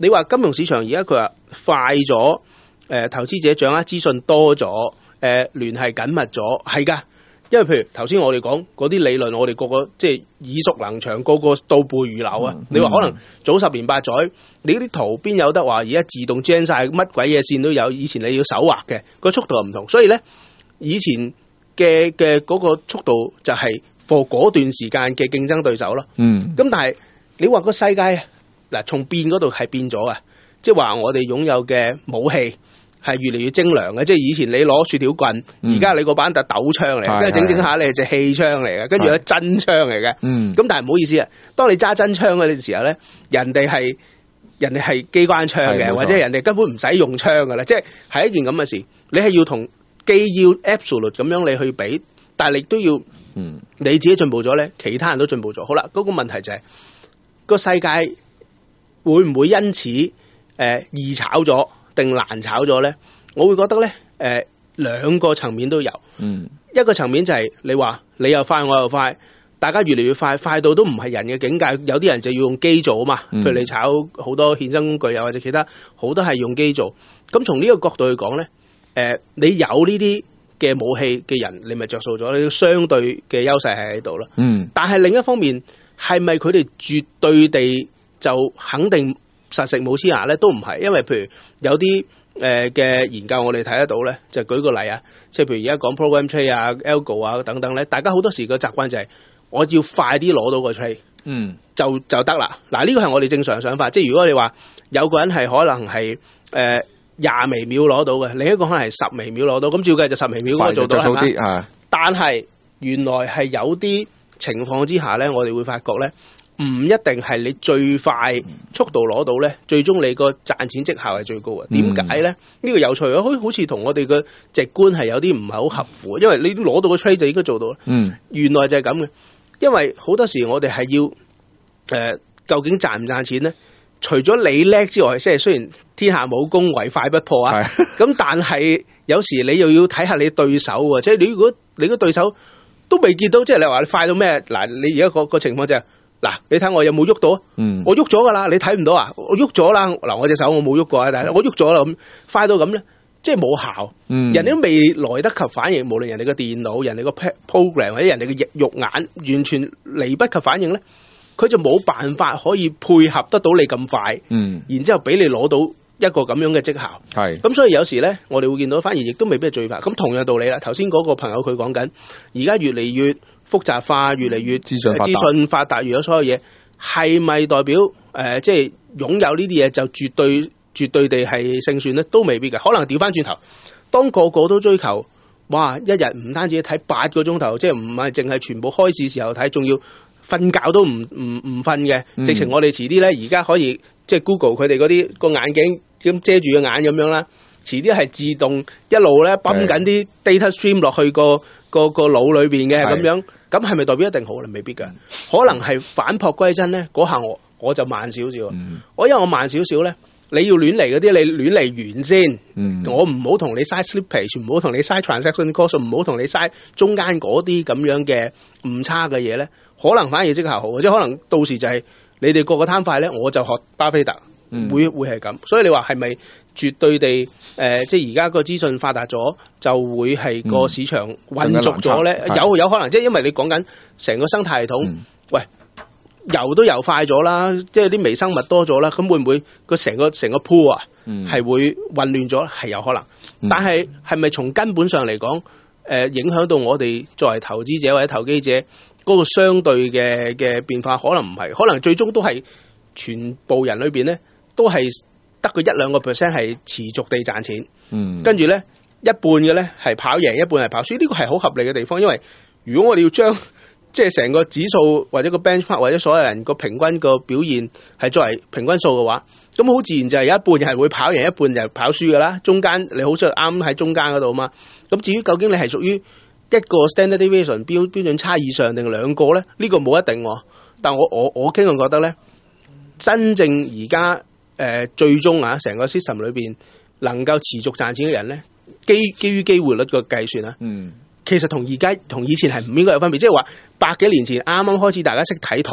你話金融市場而家佢話快咗，誒、呃、投資者掌握資訊多咗，誒、呃、聯繫緊密咗，係㗎。因為譬如頭先我哋講嗰啲理論，我哋個個即係耳熟能詳，個個倒背如流啊！嗯、你話可能早十年八載，你嗰啲圖邊有得話而家自動 gen 晒乜鬼嘢線都有，以前你要手畫嘅，個速度又唔同，所以咧以前嘅嘅嗰個速度就係 for 嗰段時間嘅競爭對手咯。嗯，咁但係你話個世界嗱從變嗰度係變咗啊，即係話我哋擁有嘅武器係越嚟越精良嘅，即係以前你攞雪條棍，而家、嗯、你個把就斗槍嚟，跟住整整下你隻氣槍嚟嘅，跟住咧真槍嚟嘅。嗯，咁但係唔好意思啊，當你揸真槍嗰陣時候咧，人哋係人哋係機關槍嘅，或者人哋根本唔使用槍噶啦，即係係一件咁嘅事。你係要同既要 absolute 咁樣你去比，但係你都要，嗯，你自己進步咗咧，其他人都進步咗。好啦，嗰、那個問題就係、是、個世界會唔會因此誒、呃、易炒咗？定難炒咗咧？我會覺得咧，誒、呃、兩個層面都有。嗯，一個層面就係你話你又快我又快，大家越嚟越快，快到都唔係人嘅境界。有啲人就要用機做啊嘛，嗯、譬如你炒好多衍生工具啊，或者其他好多係用機做。咁從呢個角度去講咧，誒、呃、你有呢啲嘅武器嘅人，你咪着數咗，你相對嘅優勢係喺度咯。嗯，但係另一方面，係咪佢哋絕對地就肯定實食冇黐牙咧？都唔係，因為譬如有啲誒嘅研究我哋睇得到咧，就舉個例啊，即係譬如而家講 program trade 啊、algo 啊等等咧，大家好多時個習慣就係我要快啲攞到個 trade，嗯，就就得啦。嗱，呢個係我哋正常嘅想法，即係如果你話有個人係可能係誒廿微秒攞到嘅，另一個可能係十微秒攞到，咁照計就十微秒嗰個做到係嘛？係，但係原來係有啲情況之下咧，我哋會發覺咧，唔一定係你最快速度攞到咧，最終你個賺錢績效係最高嘅。點解咧？呢、呢個有趣啊！好好似同我哋嘅直觀係有啲唔係好合乎，因為你攞到個 trade 就應該做到。嗯，原來就係咁嘅。因為好多時我哋係要誒、呃，究竟賺唔賺錢咧？除咗你叻之外，即係雖然天下武功唯快不破啊，咁是但係有時你又要睇下你對手喎。即係你如果你個對手都未見到，即係你話你快到咩？嗱，你而家個個情況就係、是。嗱，你睇我有冇喐到？嗯，我喐咗噶啦，你睇唔到啊？我喐咗啦，嗱，我隻手我冇喐過啊，但係我喐咗啦，咁快到咁咧，即係冇效。嗯，人哋都未來得及反應，無論人哋個電腦、人哋個 program 或者人哋嘅肉眼，完全嚟不及反應咧，佢就冇辦法可以配合得到你咁快。嗯，然之後俾你攞到一個咁樣嘅績效。係，咁所以有時咧，我哋會見到，反而亦都未必係最快。咁同樣道理啦，頭先嗰個朋友佢講緊，而家越嚟越複雜化，越嚟越資訊資訊發達，越咗所有嘢，係咪代表誒、呃，即係擁有呢啲嘢就絕對絕對地係勝算咧？都未必嘅，可能調翻轉頭，當個個都追求，哇！一日唔單止睇八個鐘頭，即係唔係淨係全部開市時候睇，仲要瞓覺都唔唔唔瞓嘅。嗯、直情我哋遲啲咧，而家可以即係 Google 佢哋嗰啲個眼鏡咁遮住個眼咁樣啦，遲啲係自動一路咧泵緊啲 data stream 落去個個個腦裏邊嘅咁樣。咁係咪代表一定好咧？未必㗎，可能係反璞歸真咧。嗰下我我就慢少少，嗯、我因為我慢少少咧，你要亂嚟嗰啲，你亂嚟完先。嗯、我唔好同你嘥 slippage，唔好同你嘥 transaction cost，唔好同你嘥中間嗰啲咁樣嘅誤差嘅嘢咧，可能反而績效好，即係可能到時就係你哋個個貪快咧，我就學巴菲特，嗯、會會係咁。所以你話係咪絕對地誒、呃，即係而家個資訊發達咗，就會係個市場混濁咗咧？嗯、有有可能，即係因為你講緊成個生態系統，嗯、喂，游都游快咗啦，即係啲微生物多咗啦，咁會唔會個成個成個 pool 啊，係、嗯、會混亂咗？係有可能，嗯、但係係咪從根本上嚟講，誒、呃、影響到我哋作為投資者或者投機者嗰、那個相對嘅嘅變化？可能唔係，可能最終都係全部人裏邊咧，都係得個一兩個 percent 係持續地賺錢，嗯，跟住咧一半嘅咧係跑贏，一半係跑輸，呢個係好合理嘅地方。因為如果我哋要將即係成個指數或者個 benchmark 或者所有人個平均個表現係作為平均數嘅話，咁好自然就係有一半係會跑贏，一半就係跑輸噶啦。中間你好似啱喺中間嗰度嘛。咁至於究竟你係屬於一個 standard deviation 標標準差以上定兩個咧？呢個冇一定。但我我我傾向覺得咧，真正而家。誒、呃、最終啊，成個 system 裏邊能夠持續賺錢嘅人咧，基基於機會率個計算啊，嗯，其實同而家同以前係唔應該有分別。即係話百幾年前啱啱開始大家識睇圖，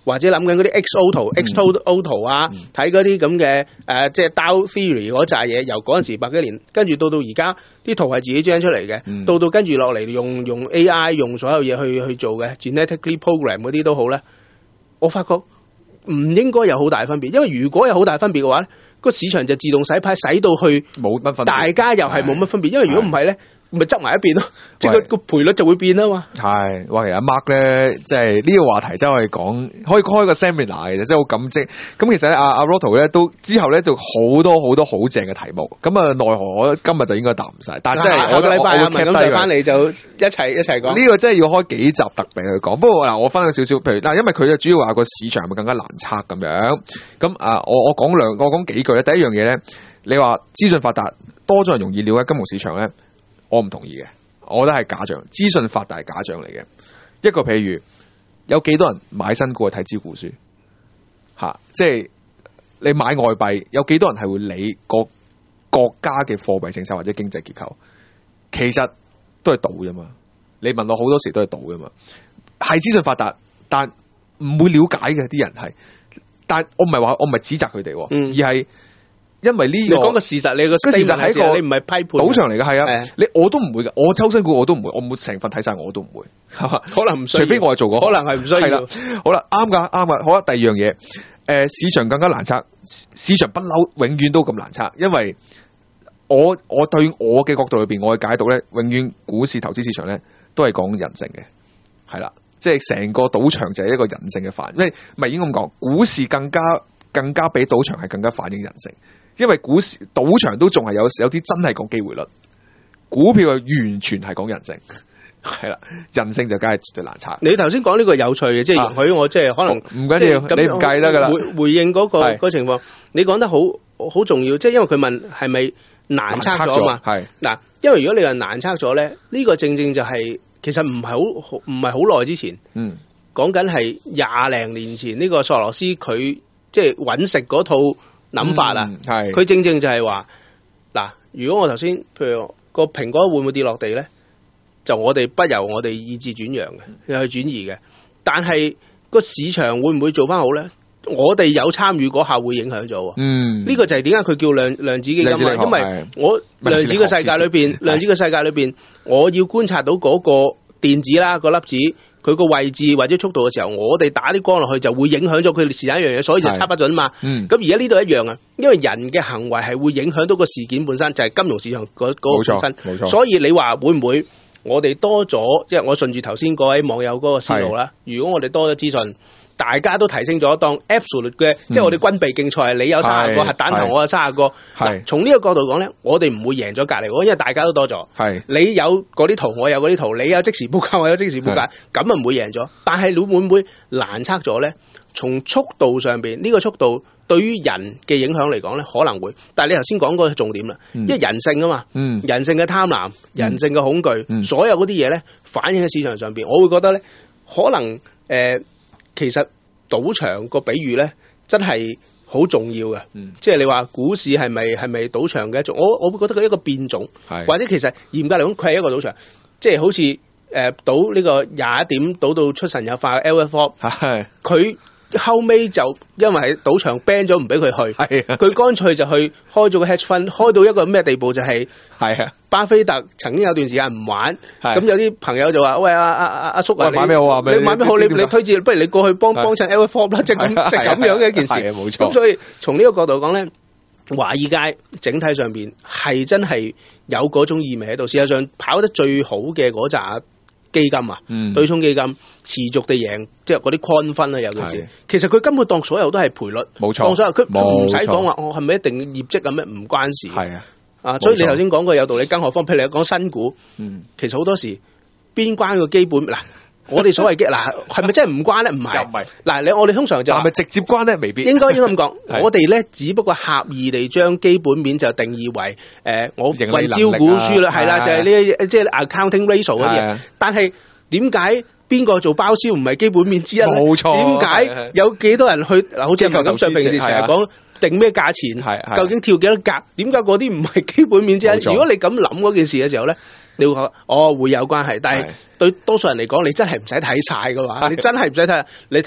或者諗緊嗰啲 X O 圖、X O 圖啊，睇嗰啲咁嘅誒，即係 Dow Theory 嗰扎嘢，由嗰陣時百幾年，跟住到到而家啲圖係自己 gen 出嚟嘅， 嗯、到到到跟住落嚟用用 A I 用所有嘢去去做嘅 genetically program 嗰啲都好咧，我發覺唔應該有好大分別，因為如果有好大分別嘅話咧，個市場就自動洗牌，洗到去冇乜分別， 大家又係冇乜分別，因為如果唔係咧。咪執埋一邊咯，即係個個賠率就會變啊嘛。係， 哇！其實 Mark 咧，即係呢個話題真係講，可以開個 seminar 嘅，真係好感激。咁其實阿阿 Roto 咧都之後咧就好多好多好正嘅題目。咁啊，奈何我今日就應該答唔晒。但係真係我個禮拜啊，咁就翻嚟就一齊一齊講。呢個真係要開幾集特別去講。不過嗱，我分享少少，譬如嗱，因為佢就主要話個市場係咪更加難測咁樣。咁啊，我我講兩，我講幾句咧。第一樣嘢咧，你話資訊發達，多咗人容易了解金融市場咧。我唔同意嘅，我覺得係假象，資訊發達係假象嚟嘅。一個譬如有幾多人買新股去睇招股書，吓、啊，即係你買外幣，有幾多人係會理個國家嘅貨幣政策或者經濟結構？其實都係賭啫嘛。你問我好多時都係賭噶嘛。係資訊發達，但唔會了解嘅啲人係。但我唔係話我唔係指責佢哋，嗯、而係。因為呢、這個，你講個事實，你個事實係一個，你唔係批判賭場嚟嘅，係啊，你我都唔會嘅，我抽新股我都唔會，我冇成份睇晒我都唔會，可能唔需要，除非我係做過，可能係唔需要。係啦，好啦，啱噶，啱噶，好啦，第二樣嘢，誒、呃，市場更加難測，市場不嬲，永遠都咁難測，因為我我對我嘅角度裏邊，我嘅解讀咧，永遠股市投資市場咧都係講人性嘅，係啦，即係成個賭場就係一個人性嘅反，因為唔係應該咁講，股市更加更加比賭場係更加反映人性。因為股市賭場都仲係有有啲真係講機會率，股票係完全係講人性，係啦，人性就梗係絕對難測。你頭先講呢個有趣嘅，即係容許我即係可能唔緊要，你唔計得噶啦。回回應嗰、嗰個嗰個情況，你講得好好重要，即係因為佢問係咪難測咗嘛？係嗱，因為如果你話難測咗咧，呢、呢個正正就係、是、其實唔係好唔係好耐之前，嗯，講緊係廿零年前呢、呢個索羅斯佢即係揾食嗰套。諗法啊，係、嗯、佢正正就係話嗱，如果我頭先譬如個蘋果會唔會跌落地咧，就我哋不由我哋意志轉讓嘅，又去轉移嘅。但係個市場會唔會做翻好咧？我哋有參與嗰下會影響咗。嗯，呢、這個就係點解佢叫量量子基金啊？因為我量子嘅世界裏邊，量子嘅世界裏邊，我要觀察到嗰個電子啦，個粒子。佢個位置或者速度嘅時候，我哋打啲光落去就會影響咗佢時間一樣嘢，所以就測不準嘛。咁而家呢度一樣啊，因為人嘅行為係會影響到個事件本身，就係、是、金融市場嗰嗰個本身。冇錯，所以你話會唔會我哋多咗？即係我順住頭先嗰位網友嗰個思路啦。如果我哋多咗資訊，大家都提升咗，當 absolute 嘅，即係我哋軍備競賽，你有三十個核彈頭，我有三十個。係從呢個角度講咧，我哋唔會贏咗隔離嗰，因為大家都多咗。係你有嗰啲圖，我有嗰啲圖，你有即時報價，我有即時報價，咁啊唔會贏咗。但係你會唔會難測咗咧？從速度上邊，呢、這個速度對於人嘅影響嚟講咧，可能會。但係你頭先講嗰個重點啦、嗯，因為人性啊嘛，嗯、人性嘅貪婪、嗯、人性嘅恐懼、嗯，所有嗰啲嘢咧反映喺市場上邊，我會覺得咧，可能誒。呃其實賭場個比喻咧，真係好重要嘅、嗯。即係你話股市係咪係咪賭場嘅一種？我我會覺得佢一個變種，或者其實嚴格嚟講，佢係一個賭場。即係好似誒賭呢個廿一點賭到出神入化嘅 L F O， 佢後尾就因為喺賭場 ban 咗唔俾佢去，佢乾脆就去開咗個 hedge fund， 開到一個咩地步就係、係。巴菲特曾經有段時間唔玩，咁有啲朋友就話：喂，阿阿阿阿叔啊，你買咩好啊？你買咩好？你你，你推薦，不如你過去幫幫襯 L F O 啦，即係咁即係咁樣嘅一件事。冇錯。咁所以從呢個角度講咧，華爾街整體上邊係真係有嗰種意味喺度。事實上跑得最好嘅嗰扎基金啊，嗯、對沖基金持續地贏，即係嗰啲 con 分啊，有件事。其實佢根本當所有都係賠率，冇錯。當所有佢唔使講話，我係咪一定業績咁咩？唔關事。係啊。啊，所以你頭先講過有道理，更何況譬如你講新股，嗯，其實好多時邊關個基本嗱，我哋所謂嘅嗱，係咪真係唔關咧？唔係，唔係嗱，你我哋通常就係咪直接關咧？未必，應該應該咁講。我哋咧只不過狹義地將基本面就定義為誒、呃，我為招股書啦，係啦，就係呢即係 accounting ratio 嗰啲嘢。但係點解邊個做包銷唔係基本面之一咧？冇錯。點解有幾多人去嗱？好似阿咁上平時成日講。定咩價錢？究竟跳幾多格？點解嗰啲唔係基本面之一？如果你咁諗嗰件事嘅時候咧，你會覺得哦會有關係。但係對多數人嚟講，你真係唔使睇晒噶嘛，你真係唔使睇。你睇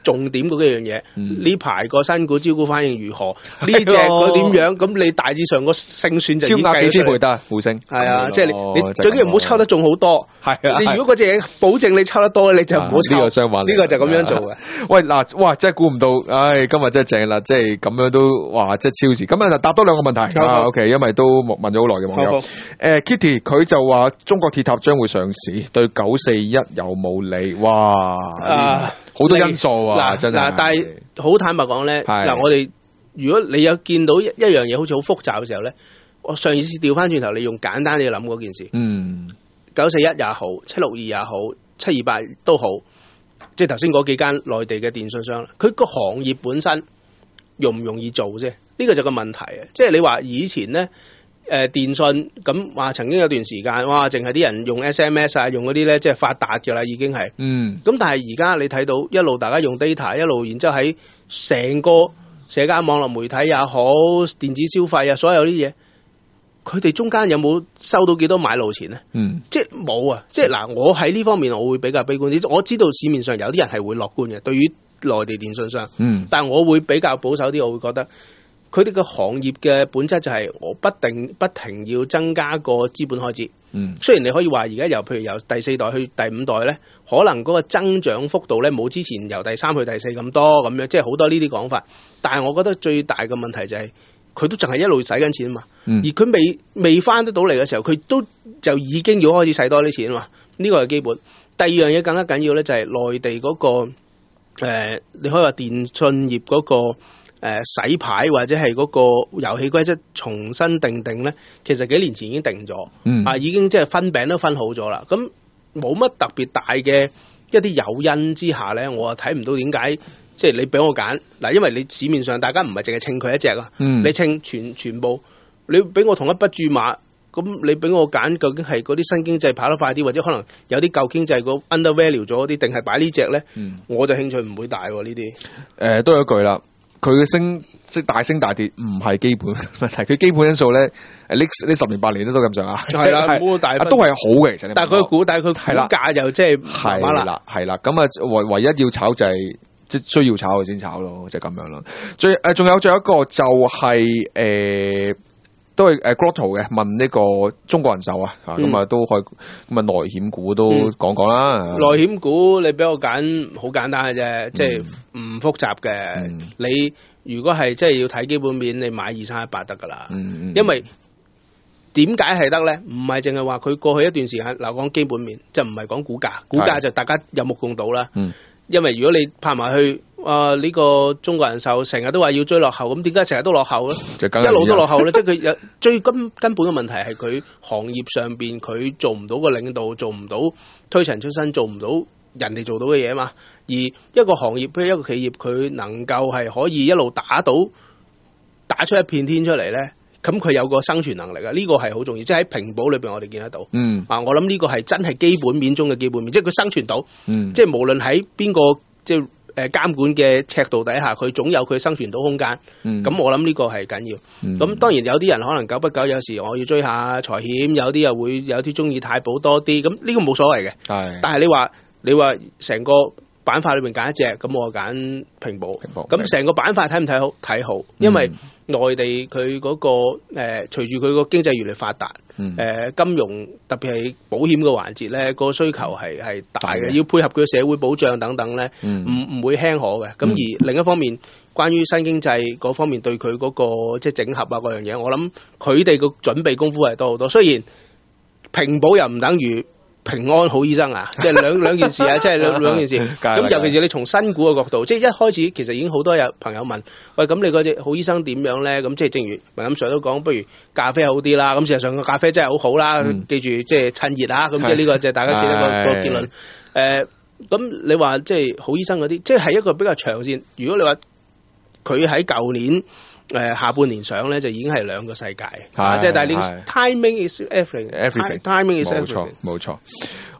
重點嗰幾樣嘢。呢排個新股招股反應如何？呢隻佢點樣？咁你大致上個勝算就已經計咗。超額幾千倍得互升。係啊，即係你你最緊要唔好抽得中好多。係啊，你如果嗰隻嘢保證你抽得多，你就唔好抽。呢個相反，呢個就咁樣做嘅。喂嗱，哇！真係估唔到，唉，今日真係正啦，即係咁樣都哇，即係超時。咁啊，答多兩個問題啊 ，OK，因為都問咗好耐嘅網友。誒 Kitty 佢就話中國鐵塔將會上市，對九四一有冇利？哇！好多因素啊，真係。嗱，但係好坦白講咧，嗱，我哋如果你有見到一一樣嘢好似好複雜嘅時候咧，我上次調翻轉頭，你用簡單啲諗嗰件事。嗯。九四一也好，七六二也好，七二八都好，即係頭先嗰幾間內地嘅電信商，佢個行業本身容唔容易做啫？呢個就個問題啊！即係你話以前咧。誒、呃、電信咁話曾經有段時間，哇！淨係啲人用 S M S 啊，用嗰啲咧，即係發達㗎啦，已經係。嗯。咁但係而家你睇到一路大家用 data，一路然之後喺成個社交網絡媒體也好，電子消費啊，所有啲嘢，佢哋中間有冇收到幾多買路錢咧？嗯。即係冇啊！即係嗱，我喺呢方面我會比較悲觀啲。我知道市面上有啲人係會樂觀嘅，對於內地電信商。嗯。但係我會比較保守啲，我會覺得。佢哋嘅行業嘅本質就係我不定不停要增加個資本開支。嗯，雖然你可以話而家由譬如由第四代去第五代咧，可能嗰個增長幅度咧冇之前由第三去第四咁多咁樣，即係好多呢啲講法。但係我覺得最大嘅問題就係、是、佢都淨係一路使緊錢啊嘛。嗯、而佢未未翻得到嚟嘅時候，佢都就已經要開始使多啲錢啊嘛。呢、這個係基本。第二樣嘢更加緊要咧，就係內地嗰、那個、呃、你可以話電信業嗰、那個。誒、呃、洗牌或者係嗰個遊戲規則重新定定咧，其實幾年前已經定咗，嗯、啊已經即係分餅都分好咗啦。咁冇乜特別大嘅一啲誘因之下咧，我啊睇唔到點解即係你俾我揀嗱，因為你市面上大家唔係淨係稱佢一隻啊，嗯、你稱全全部，你俾我同一筆注碼，咁你俾我揀，究竟係嗰啲新經濟跑得快啲，或者可能有啲舊經濟個 undervalue 咗啲，定係擺呢隻咧？嗯、我就興趣唔會大喎呢啲。誒、呃、都有一句啦。佢嘅升即大升大跌唔係基本問題，佢基本因素咧，誒呢呢十年八年都都咁上下，係啦，冇大都係好嘅其實。但係佢估，但係佢股價又即係係啦，係啦，咁啊唯唯一要炒就係、是、即係需要炒佢先炒咯，就咁、是、樣咯。最誒仲有仲有一個就係、是、誒。呃都係誒 Grotto 嘅問呢個中國人壽啊，咁啊、嗯、都可以咁啊內險股都講講啦。內險股你俾我揀，好簡單嘅啫，即係唔複雜嘅。嗯、你如果係即係要睇基本面，你買二三一八得噶啦。嗯、因為點解係得咧？唔係淨係話佢過去一段時間嗱講基本面，就唔係講股價，股價就大家有目共睹啦。嗯、因為如果你拍埋去。啊！呢、這個中國人壽成日都話要追落後，咁點解成日都落後咧？一路都落後咧，即係佢有最根根本嘅問題係佢行業上邊佢做唔到個領導，做唔到推陳出新，做唔到人哋做到嘅嘢嘛。而一個行業，譬如一個企業，佢能夠係可以一路打到打出一片天出嚟咧，咁佢有個生存能力啊！呢、這個係好重要，即係喺平保裏邊我哋見得到。嗯。啊，我諗呢個係真係基本面中嘅基本面，即係佢生存到。嗯。即係無論喺邊個即係。誒監管嘅尺度底下，佢總有佢生存到空間。咁、嗯、我諗呢個係緊要。咁、嗯、當然有啲人可能久不久，有時我要追下財險，有啲又會有啲中意太保多啲。咁呢個冇所謂嘅。係。但係你話你話成個板塊裏邊揀一隻，咁我揀平保。平保。咁成個板塊睇唔睇好？睇好，因為內地佢嗰、嗰個誒、呃，隨住佢個經濟越嚟越發達，誒、嗯呃、金融特別係保險嘅環節咧，個需求係係大嘅，要配合佢社會保障等等咧，唔唔、嗯、會輕可嘅。咁、嗯、而另一方面，關於新經濟嗰方面對佢嗰、嗰個即係整合啊嗰樣嘢，我諗佢哋個準備功夫係多好多。雖然平保又唔等於平安好醫生啊，即係兩兩件事啊，即係兩兩件事。咁尤其是你從新股嘅角度，即係一開始其實已經好多有朋友問，喂，咁你嗰隻好醫生點樣咧？咁即係正如文錦 Sir 都講，不如咖啡好啲啦。咁事實上個咖啡真係好好啦，嗯、記住即係趁熱啊。咁即係呢個就係大家記得個個結論。誒、呃，咁你話即係好醫生嗰啲，即係一個比較長線。如果你話佢喺舊年。誒、呃、下半年上咧就已經係兩個世界，啊、即係但係你 timing is everything，timing is everything，冇錯冇錯。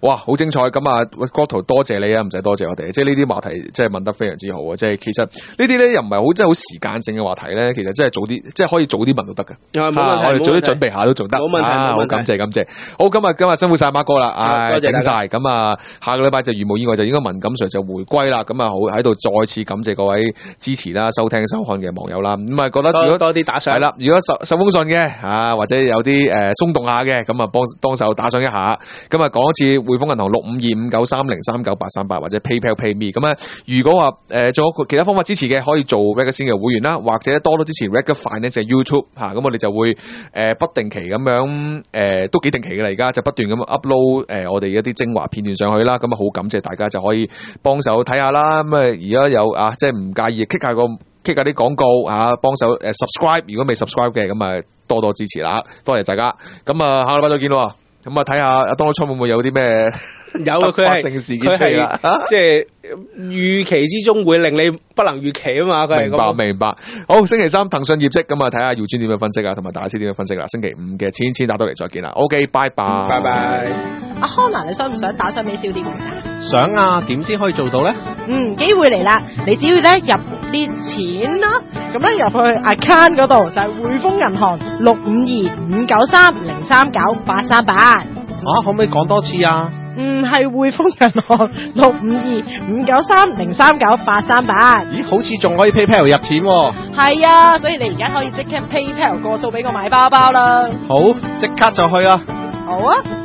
哇，好精彩！咁啊，喂，郭圖多謝你啊，唔使多謝我哋，即係呢啲話題即係問得非常之好啊！即係其實呢啲咧又唔係好真係好時間性嘅話題咧，其實真係早啲，即係可以早啲問都得㗎。 啊， 我哋早啲準備下都仲得。 冇問題， 啊，好感謝感謝。好，今日今日辛苦晒馬哥啦，唉，頂晒。咁啊，下個禮拜就如無意外就應該文錦 Sir 就回歸啦。咁啊，好喺度再次感謝各位支持啦、收聽收看嘅網友啦。咁啊，覺得如果多啲打賞係啦，如果受受封信嘅啊，或者有啲誒鬆動下嘅，咁啊幫幫手打賞一下。咁啊講一次匯豐銀行六五二五九三零三九八三八或者 PayPal PayMe。咁啊，如果話誒仲有其他方法支持嘅，可以做 Reggae 先嘅會員啦，或者多多支持 Reggae Finance 嘅 YouTube 嚇。咁我哋就會誒不定期咁樣誒都幾定期嘅啦，而家就不斷咁 upload 誒我哋一啲精華片段上去啦。咁啊好感謝大家就可以幫手睇下啦。咁啊而家有啊即係唔介意 click 下個 click 下啲廣告啊，幫手誒 subscribe。如果未 subscribe 嘅咁啊多多支持啦，多謝大家。咁啊下個禮拜再見咯。咁啊睇下阿 Donald Trump 會唔會有啲咩有啊？佢係佢係即係預期之中會令你不能預期啊嘛。佢係明白明白。好，星期三騰訊業績咁啊，睇下耀尊點樣分析啊，同埋大師點樣分析啦。星期五嘅千千打到嚟再見啦。OK， 拜拜， 拜拜。 阿康娜，你想唔想打賞俾小店王啊？ 想啊，點先可以做到咧？ 嗯，機會嚟啦！你只要咧入啲錢啦，咁咧入去 account 嗰度就係匯豐銀行六五二五九三零三九八三八。 啊，可唔可以講多次啊？ 嗯，係匯豐銀行六五二五九三零三九八三八。 咦，好似仲可以 PayPal 入錢喎。 係啊，所以你而家可以即刻 PayPal 過數俾我買包包啦。 好，即刻就去啊！ 好啊。